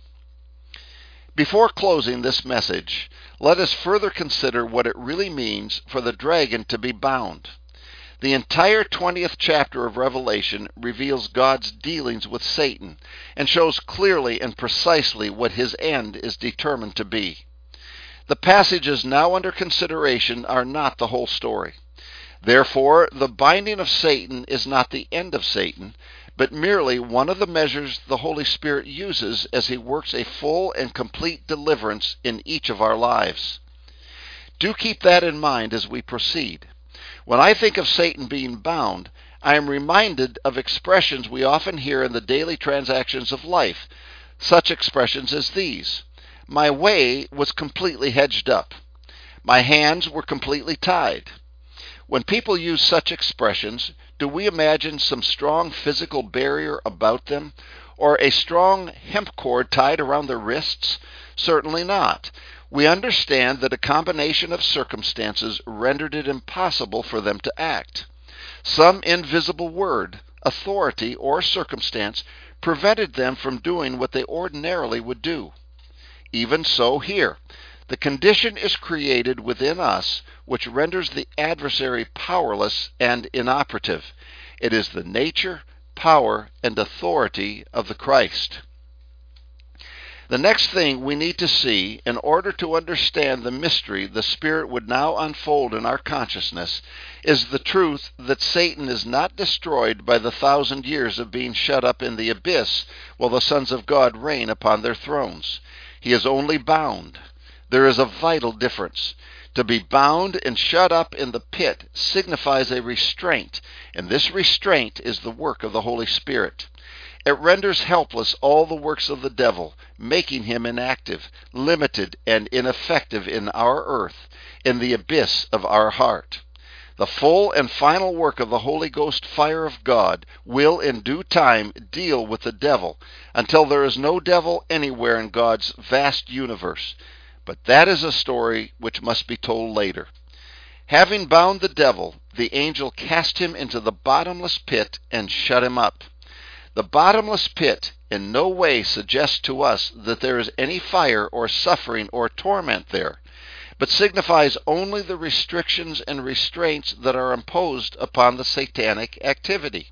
Before closing this message, let us further consider what it really means for the dragon to be bound. The entire twentieth chapter of Revelation reveals God's dealings with Satan and shows clearly and precisely what his end is determined to be. The passages now under consideration are not the whole story. Therefore, the binding of Satan is not the end of Satan, but merely one of the measures the Holy Spirit uses as he works a full and complete deliverance in each of our lives. Do keep that in mind as we proceed. When I think of Satan being bound, I am reminded of expressions we often hear in the daily transactions of life, such expressions as these. My way was completely hedged up. My hands were completely tied. When people use such expressions, do we imagine some strong physical barrier about them, or a strong hemp cord tied around their wrists? Certainly not. We understand that a combination of circumstances rendered it impossible for them to act. Some invisible word, authority, or circumstance prevented them from doing what they ordinarily would do. Even so here, the condition is created within us which renders the adversary powerless and inoperative. It is the nature, power, and authority of the Christ. The next thing we need to see in order to understand the mystery the Spirit would now unfold in our consciousness is the truth that Satan is not destroyed by the thousand years of being shut up in the abyss while the sons of God reign upon their thrones. He is only bound. There is a vital difference. To be bound and shut up in the pit signifies a restraint, and this restraint is the work of the Holy Spirit. It renders helpless all the works of the devil, making him inactive, limited, and ineffective in our earth, in the abyss of our heart. The full and final work of the Holy Ghost fire of God will in due time deal with the devil until there is no devil anywhere in God's vast universe. But that is a story which must be told later. Having bound the devil, the angel cast him into the bottomless pit and shut him up. The bottomless pit in no way suggests to us that there is any fire or suffering or torment there, but signifies only the restrictions and restraints that are imposed upon the satanic activity.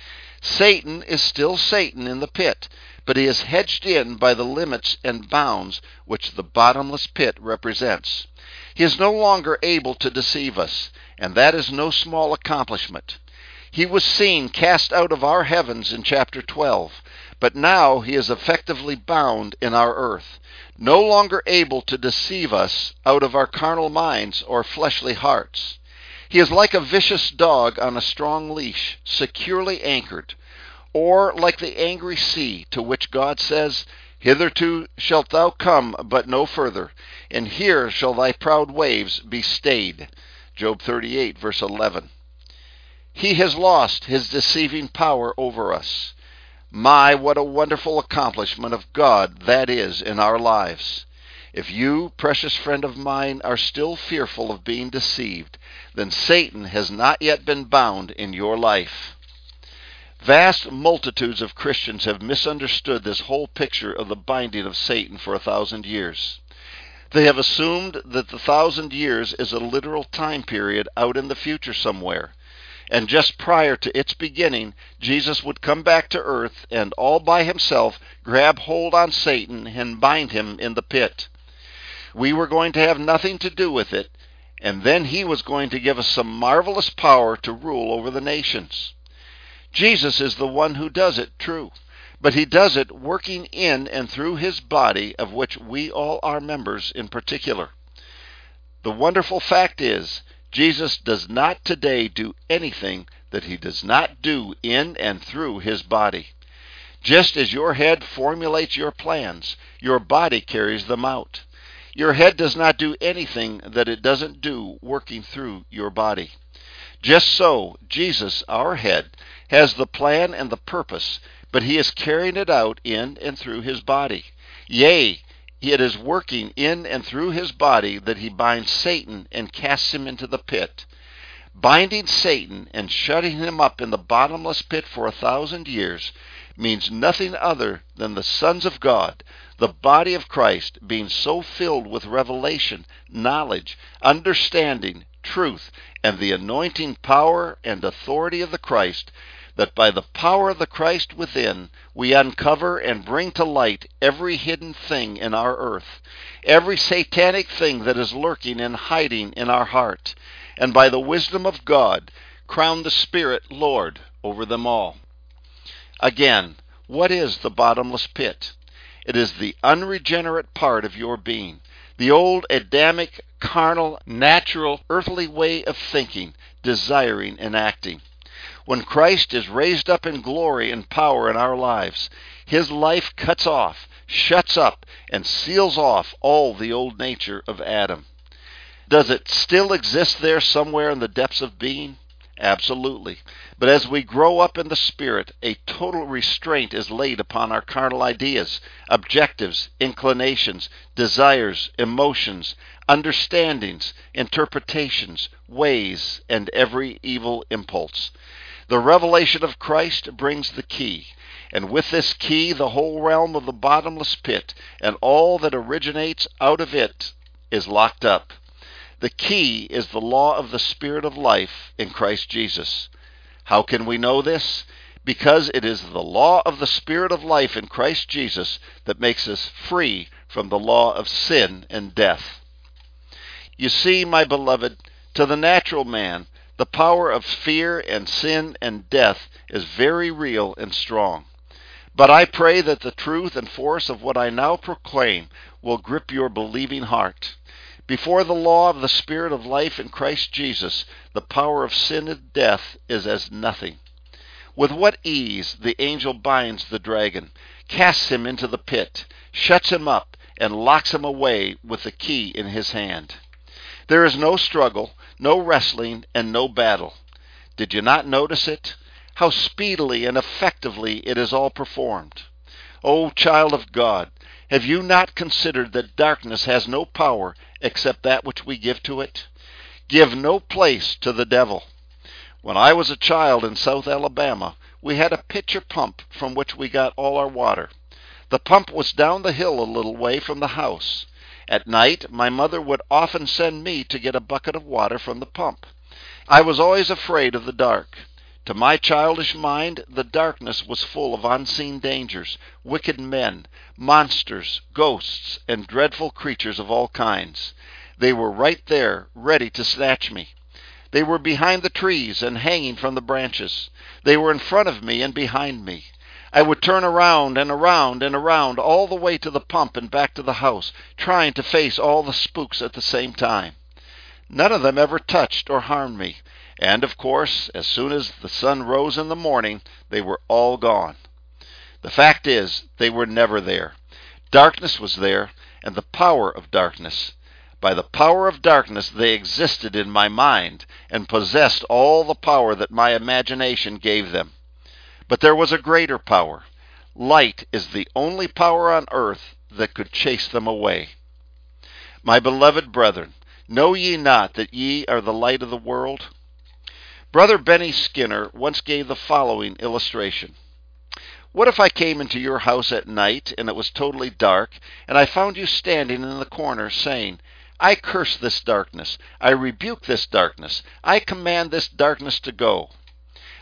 Satan is still Satan in the pit, but he is hedged in by the limits and bounds which the bottomless pit represents. He is no longer able to deceive us, and that is no small accomplishment. He was seen cast out of our heavens in chapter twelve, but now he is effectively bound in our earth, no longer able to deceive us out of our carnal minds or fleshly hearts. He is like a vicious dog on a strong leash, securely anchored, or like the angry sea to which God says, Hitherto shalt thou come, but no further, and here shall thy proud waves be stayed. Job thirty-eight, verse eleven. He has lost his deceiving power over us. My, what a wonderful accomplishment of God that is in our lives. If you, precious friend of mine, are still fearful of being deceived, then Satan has not yet been bound in your life. Vast multitudes of Christians have misunderstood this whole picture of the binding of Satan for a thousand years. They have assumed that the thousand years is a literal time period out in the future somewhere. And just prior to its beginning, Jesus would come back to earth and all by himself grab hold on Satan and bind him in the pit. We were going to have nothing to do with it, and then he was going to give us some marvelous power to rule over the nations. Jesus is the one who does it, true, but he does it working in and through his body, of which we all are members in particular. The wonderful fact is, Jesus does not today do anything that he does not do in and through his body. Just as your head formulates your plans, your body carries them out. Your head does not do anything that it doesn't do working through your body. Just so, Jesus, our head, has the plan and the purpose, but he is carrying it out in and through his body. Yea, it is working in and through his body that he binds Satan and casts him into the pit. Binding Satan and shutting him up in the bottomless pit for a thousand years means nothing other than the sons of God, the body of Christ, being so filled with revelation, knowledge, understanding, truth, and the anointing power and authority of the Christ, that by the power of the Christ within, we uncover and bring to light every hidden thing in our earth, every satanic thing that is lurking and hiding in our heart, and by the wisdom of God, crown the Spirit Lord over them all. Again, what is the bottomless pit? It is the unregenerate part of your being, the old Adamic, carnal, natural, earthly way of thinking, desiring, and acting. When Christ is raised up in glory and power in our lives, his life cuts off, shuts up, and seals off all the old nature of Adam. Does it still exist there somewhere in the depths of being? Absolutely. But as we grow up in the Spirit, a total restraint is laid upon our carnal ideas, objectives, inclinations, desires, emotions, understandings, interpretations, ways, and every evil impulse. The revelation of Christ brings the key, and with this key the whole realm of the bottomless pit and all that originates out of it is locked up. The key is the law of the Spirit of life in Christ Jesus. How can we know this? Because it is the law of the Spirit of life in Christ Jesus that makes us free from the law of sin and death. You see, my beloved, to the natural man, the power of fear and sin and death is very real and strong. But I pray that the truth and force of what I now proclaim will grip your believing heart. Before the law of the Spirit of life in Christ Jesus, the power of sin and death is as nothing. With what ease the angel binds the dragon, casts him into the pit, shuts him up, and locks him away with the key in his hand. There is no struggle, no wrestling, and no battle. Did you not notice it? How speedily and effectively it is all performed. O child of God, have you not considered that darkness has no power except that which we give to it? Give no place to the devil. When I was a child in South Alabama, we had a pitcher pump from which we got all our water. The pump was down the hill a little way from the house. At night, my mother would often send me to get a bucket of water from the pump. I was always afraid of the dark. To my childish mind, the darkness was full of unseen dangers, wicked men, monsters, ghosts, and dreadful creatures of all kinds. They were right there, ready to snatch me. They were behind the trees and hanging from the branches. They were in front of me and behind me. I would turn around and around and around all the way to the pump and back to the house, trying to face all the spooks at the same time. None of them ever touched or harmed me. And, of course, as soon as the sun rose in the morning, they were all gone. The fact is, they were never there. Darkness was there, and the power of darkness. By the power of darkness they existed in my mind, and possessed all the power that my imagination gave them. But there was a greater power. Light is the only power on earth that could chase them away. My beloved brethren, know ye not that ye are the light of the world? Brother Benny Skinner once gave the following illustration. What if I came into your house at night and it was totally dark, and I found you standing in the corner saying, I curse this darkness, I rebuke this darkness, I command this darkness to go.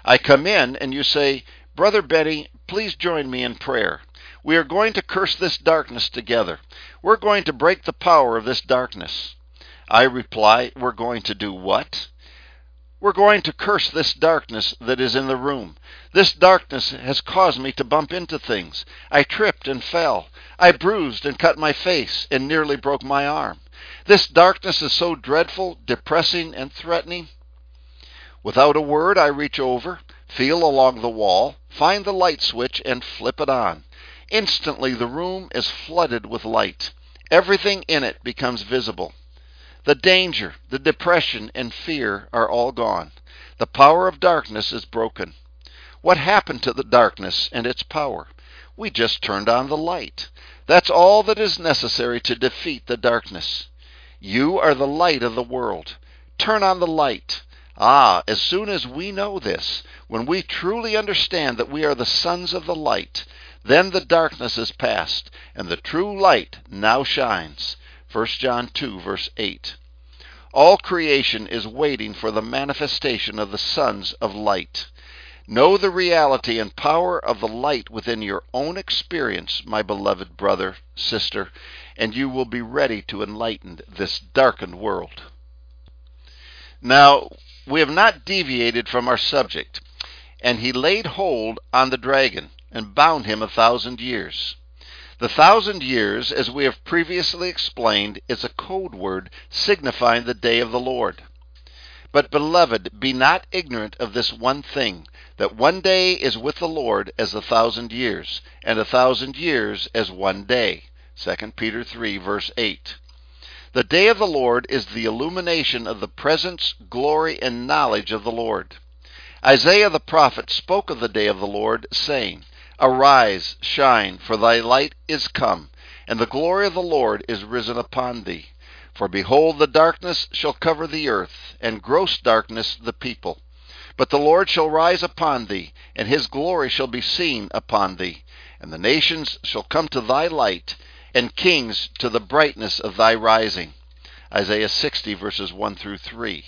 I come in and you say, "Brother Benny, please join me in prayer. We are going to curse this darkness together. We're going to break the power of this darkness." I reply, "We're going to do what?" "We're going to curse this darkness that is in the room. This darkness has caused me to bump into things. I tripped and fell. I bruised and cut my face and nearly broke my arm. This darkness is so dreadful, depressing, and threatening." Without a word, I reach over, feel along the wall, find the light switch, and flip it on. Instantly, the room is flooded with light. Everything in it becomes visible. The danger, the depression, and fear are all gone. The power of darkness is broken. What happened to the darkness and its power? We just turned on the light. That's all that is necessary to defeat the darkness. You are the light of the world. Turn on the light. Ah, as soon as we know this, when we truly understand that we are the sons of the light, then the darkness is past, and the true light now shines. First John two, verse eight. All creation is waiting for the manifestation of the sons of light. Know the reality and power of the light within your own experience, my beloved brother, sister, and you will be ready to enlighten this darkened world. Now, we have not deviated from our subject. "And he laid hold on the dragon, and bound him a thousand years." The thousand years, as we have previously explained, is a code word signifying the day of the Lord. But, beloved, be not ignorant of this one thing, that one day is with the Lord as a thousand years, and a thousand years as one day. Second Peter three, verse eight. The day of the Lord is the illumination of the presence, glory, and knowledge of the Lord. Isaiah the prophet spoke of the day of the Lord, saying, "Arise, shine, for thy light is come, and the glory of the Lord is risen upon thee. For behold, the darkness shall cover the earth, and gross darkness the people. But the Lord shall rise upon thee, and his glory shall be seen upon thee. And the nations shall come to thy light, and kings to the brightness of thy rising." Isaiah sixty, verses one through three.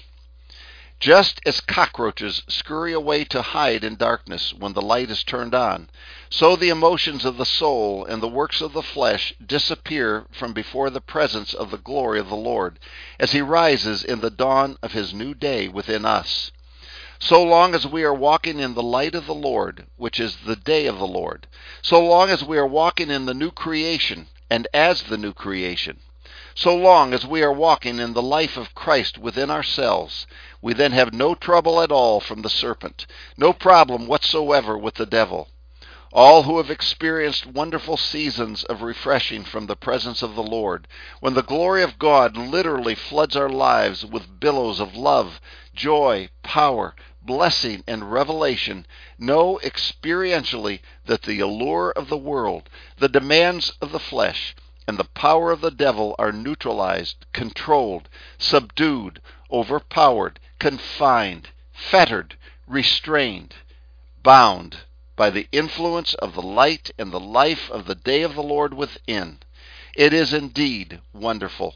Just as cockroaches scurry away to hide in darkness when the light is turned on, so the emotions of the soul and the works of the flesh disappear from before the presence of the glory of the Lord, as he rises in the dawn of his new day within us. So long as we are walking in the light of the Lord, which is the day of the Lord, so long as we are walking in the new creation and as the new creation, so long as we are walking in the life of Christ within ourselves, we then have no trouble at all from the serpent, no problem whatsoever with the devil. All who have experienced wonderful seasons of refreshing from the presence of the Lord, when the glory of God literally floods our lives with billows of love, joy, power, blessing, and revelation, know experientially that the allure of the world, the demands of the flesh, and the power of the devil are neutralized, controlled, subdued, overpowered, confined, fettered, restrained, bound by the influence of the light and the life of the day of the Lord within. It is indeed wonderful.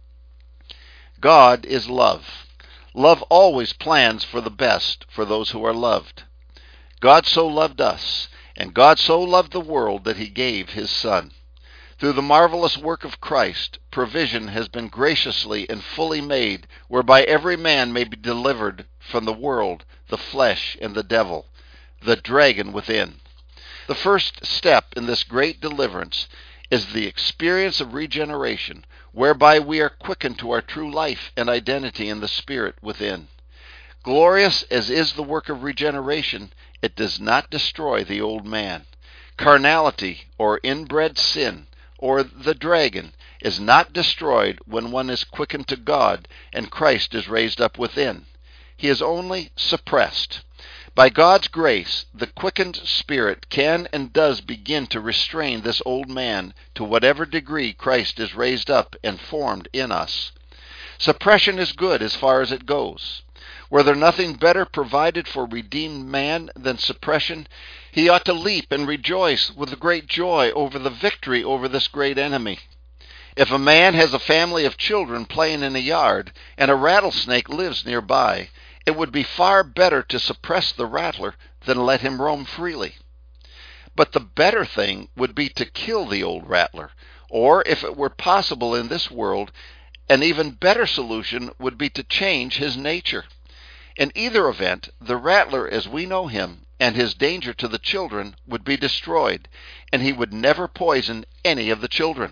God is love. Love always plans for the best for those who are loved. God so loved us, and God so loved the world that he gave his Son. Through the marvelous work of Christ, provision has been graciously and fully made, whereby every man may be delivered from the world, the flesh, and the devil, the dragon within. The first step in this great deliverance is the experience of regeneration, whereby we are quickened to our true life and identity in the Spirit within. Glorious as is the work of regeneration, it does not destroy the old man. Carnality, or inbred sin, or the dragon, is not destroyed when one is quickened to God and Christ is raised up within. He is only suppressed. By God's grace, the quickened spirit can and does begin to restrain this old man to whatever degree Christ is raised up and formed in us. Suppression is good as far as it goes. Were there nothing better provided for redeemed man than suppression, he ought to leap and rejoice with great joy over the victory over this great enemy. If a man has a family of children playing in a yard, and a rattlesnake lives nearby, It would be far better to suppress the rattler than let him roam freely. But the better thing would be to kill the old rattler, or, if it were possible in this world, an even better solution would be to change his nature. In either event, the rattler as we know him and his danger to the children would be destroyed, and he would never poison any of the children.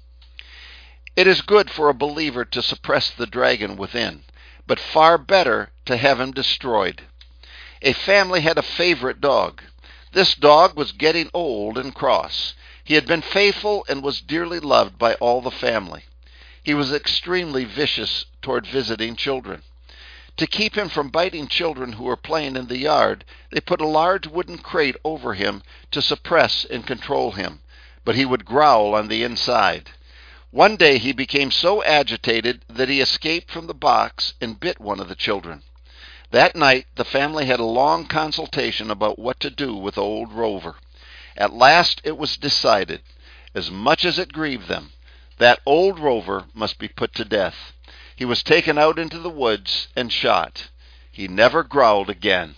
It is good for a believer to suppress the dragon within, but far better to have him destroyed. A family had a favorite dog. This dog was getting old and cross. He had been faithful and was dearly loved by all the family. He was extremely vicious toward visiting children. To keep him from biting children who were playing in the yard, they put a large wooden crate over him to suppress and control him, but he would growl on the inside. One day he became so agitated that he escaped from the box and bit one of the children. That night the family had a long consultation about what to do with old Rover. At last it was decided, as much as it grieved them, that old Rover must be put to death. He was taken out into the woods and shot. He never growled again.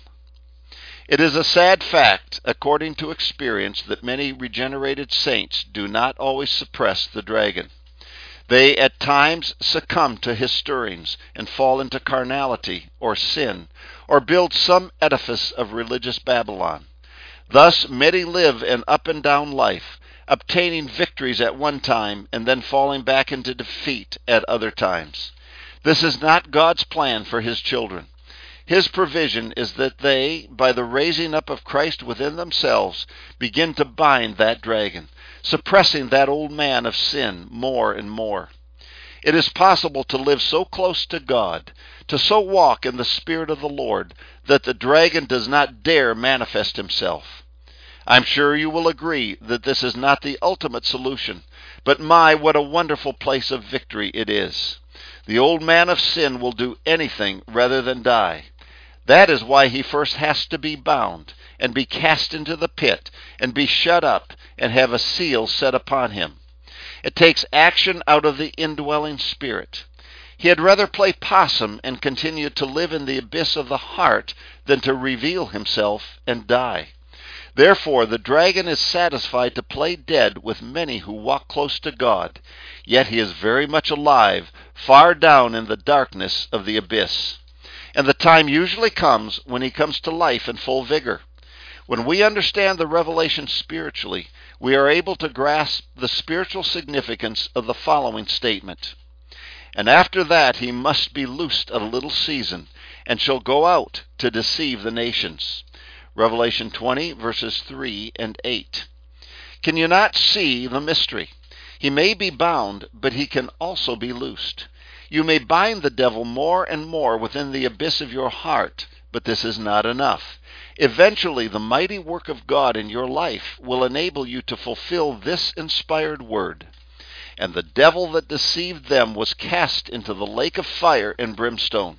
It is a sad fact, according to experience, that many regenerated saints do not always suppress the dragon. They at times succumb to his stirrings and fall into carnality or sin, or build some edifice of religious Babylon. Thus many live an up and down life, obtaining victories at one time and then falling back into defeat at other times. This is not God's plan for his children. His provision is that they, by the raising up of Christ within themselves, begin to bind that dragon, suppressing that old man of sin more and more. It is possible to live so close to God, to so walk in the Spirit of the Lord, that the dragon does not dare manifest himself. I'm sure you will agree that this is not the ultimate solution, but my, what a wonderful place of victory it is. The old man of sin will do anything rather than die. That is why he first has to be bound, and be cast into the pit, and be shut up, and have a seal set upon him. It takes action out of the indwelling spirit. He had rather play possum and continue to live in the abyss of the heart than to reveal himself and die. Therefore the dragon is satisfied to play dead with many who walk close to God, yet he is very much alive, far down in the darkness of the abyss. And the time usually comes when he comes to life in full vigor. When we understand the revelation spiritually, we are able to grasp the spiritual significance of the following statement. And after that he must be loosed a little season, and shall go out to deceive the nations. Revelation twenty, verses three and eight. Can you not see the mystery? He may be bound, but he can also be loosed. You may bind the devil more and more within the abyss of your heart, but this is not enough. Eventually, the mighty work of God in your life will enable you to fulfill this inspired word. And the devil that deceived them was cast into the lake of fire and brimstone.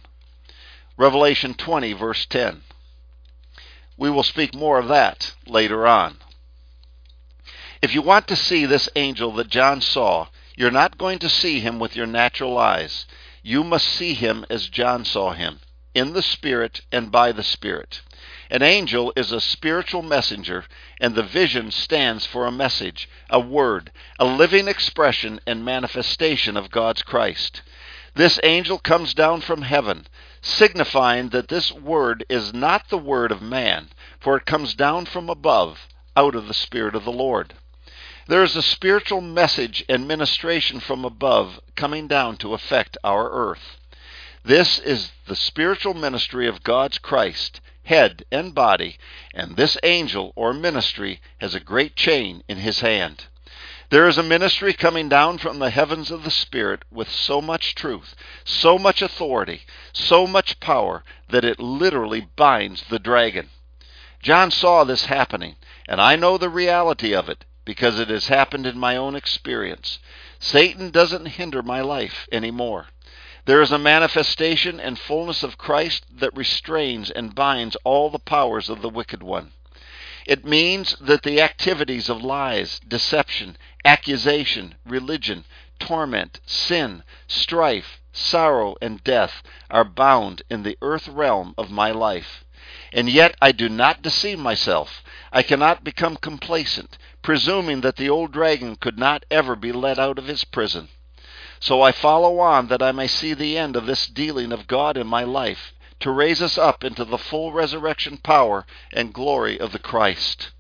Revelation twenty, verse ten. We will speak more of that later on. If you want to see this angel that John saw, you're not going to see him with your natural eyes. You must see him as John saw him, in the Spirit and by the Spirit. An angel is a spiritual messenger, and the vision stands for a message, a word, a living expression and manifestation of God's Christ. This angel comes down from heaven, signifying that this word is not the word of man, for it comes down from above, out of the Spirit of the Lord. There is a spiritual message and ministration from above coming down to affect our earth. This is the spiritual ministry of God's Christ, head and body, and this angel or ministry has a great chain in his hand. There is a ministry coming down from the heavens of the Spirit with so much truth, so much authority, so much power that it literally binds the dragon. John saw this happening, and I know the reality of it because it has happened in my own experience. Satan doesn't hinder my life anymore. There is a manifestation and fullness of Christ that restrains and binds all the powers of the wicked one. It means that the activities of lies, deception, accusation, religion, torment, sin, strife, sorrow, and death are bound in the earth realm of my life. And yet I do not deceive myself. I cannot become complacent, presuming that the old dragon could not ever be let out of his prison. So I follow on that I may see the end of this dealing of God in my life, to raise us up into the full resurrection power and glory of the Christ.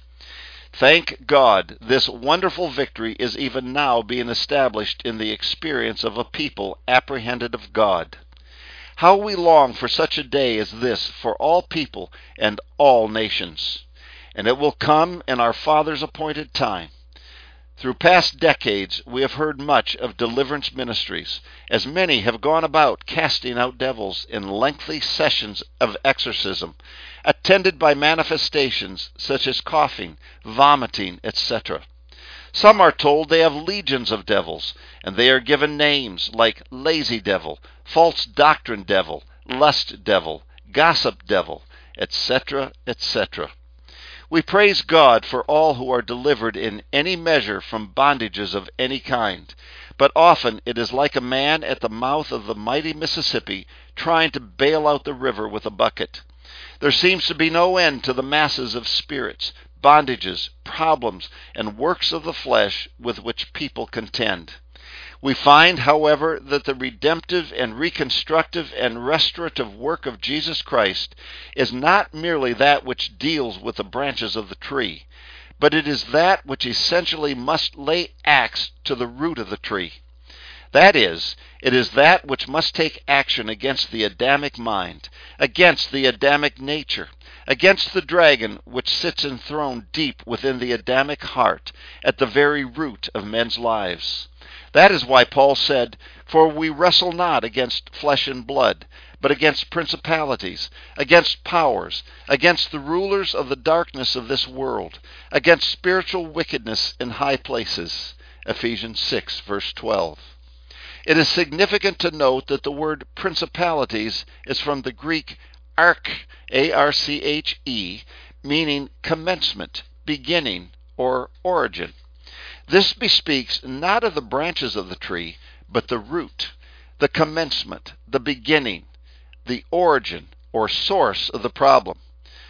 Thank God, this wonderful victory is even now being established in the experience of a people apprehended of God. How we long for such a day as this for all people and all nations. And it will come in our Father's appointed time. Through past decades, we have heard much of deliverance ministries, as many have gone about casting out devils in lengthy sessions of exorcism, attended by manifestations such as coughing, vomiting, et cetera. Some are told they have legions of devils, and they are given names like lazy devil, false doctrine devil, lust devil, gossip devil, et cetera, et cetera. We praise God for all who are delivered in any measure from bondages of any kind, but often it is like a man at the mouth of the mighty Mississippi trying to bail out the river with a bucket. There seems to be no end to the masses of spirits, bondages, problems, and works of the flesh with which people contend. We find, however, that the redemptive and reconstructive and restorative work of Jesus Christ is not merely that which deals with the branches of the tree, but it is that which essentially must lay axe to the root of the tree. That is, it is that which must take action against the Adamic mind, against the Adamic nature, against the dragon which sits enthroned deep within the Adamic heart, at the very root of men's lives. That is why Paul said, "For we wrestle not against flesh and blood, but against principalities, against powers, against the rulers of the darkness of this world, against spiritual wickedness in high places." Ephesians six, verse twelve. It is significant to note that the word principalities is from the Greek arch, A R C H E, meaning commencement, beginning, or origin. This bespeaks not of the branches of the tree, but the root, the commencement, the beginning, the origin, or source of the problem.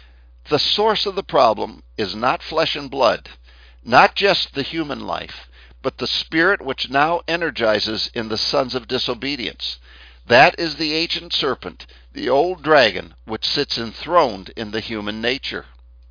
The source of the problem is not flesh and blood, not just the human life, but the spirit which now energizes in the sons of disobedience. That is the ancient serpent, the old dragon, which sits enthroned in the human nature.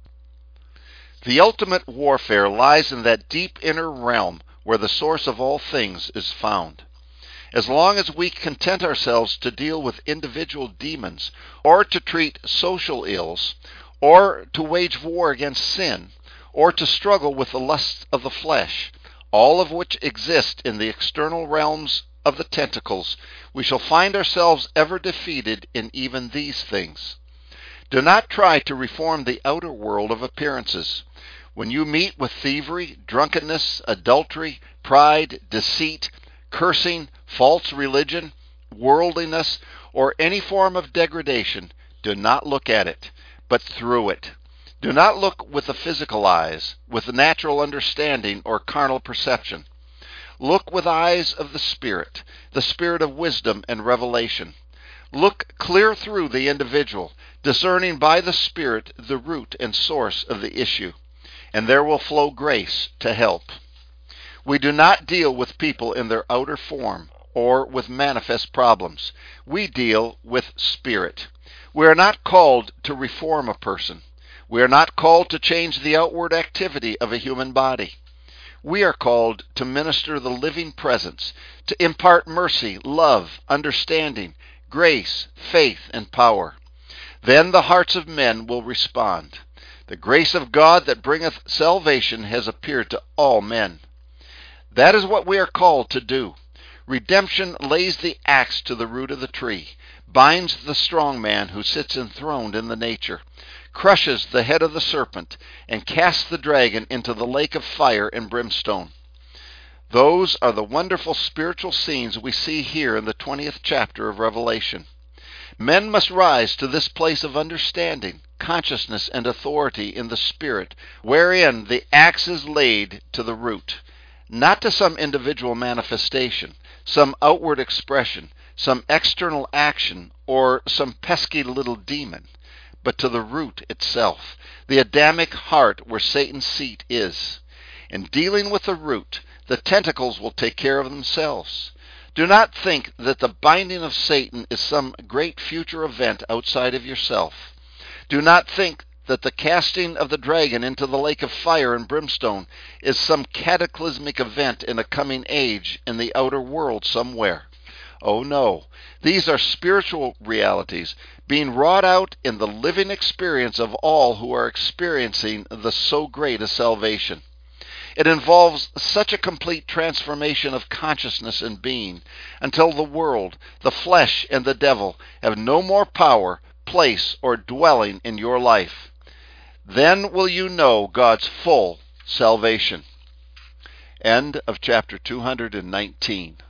The ultimate warfare lies in that deep inner realm where the source of all things is found. As long as we content ourselves to deal with individual demons, or to treat social ills, or to wage war against sin, or to struggle with the lusts of the flesh, all of which exist in the external realms of the tentacles, we shall find ourselves ever defeated in even these things. Do not try to reform the outer world of appearances. When you meet with thievery, drunkenness, adultery, pride, deceit, cursing, false religion, worldliness, or any form of degradation, do not look at it, but through it. Do not look with the physical eyes, with the natural understanding or carnal perception. Look with eyes of the Spirit, the Spirit of wisdom and revelation. Look clear through the individual, discerning by the Spirit the root and source of the issue, and there will flow grace to help. We do not deal with people in their outer form or with manifest problems. We deal with spirit. We are not called to reform a person. We are not called to change the outward activity of a human body. We are called to minister the living presence, to impart mercy, love, understanding, grace, faith, and power. Then the hearts of men will respond. The grace of God that bringeth salvation has appeared to all men. That is what we are called to do. Redemption lays the axe to the root of the tree, binds the strong man who sits enthroned in the nature, crushes the head of the serpent, and casts the dragon into the lake of fire and brimstone. Those are the wonderful spiritual scenes we see here in the twentieth chapter of Revelation. Men must rise to this place of understanding, consciousness and authority in the Spirit, wherein the axe is laid to the root, not to some individual manifestation, some outward expression, some external action, or some pesky little demon, but to the root itself, the Adamic heart where Satan's seat is. In dealing with the root, the tentacles will take care of themselves. Do not think that the binding of Satan is some great future event outside of yourself. Do not think that the casting of the dragon into the lake of fire and brimstone is some cataclysmic event in a coming age in the outer world somewhere. Oh no, these are spiritual realities being wrought out in the living experience of all who are experiencing the so great a salvation. It involves such a complete transformation of consciousness and being until the world, the flesh, and the devil have no more power, place, or dwelling in your life. Then will you know God's full salvation. End of chapter two hundred nineteen.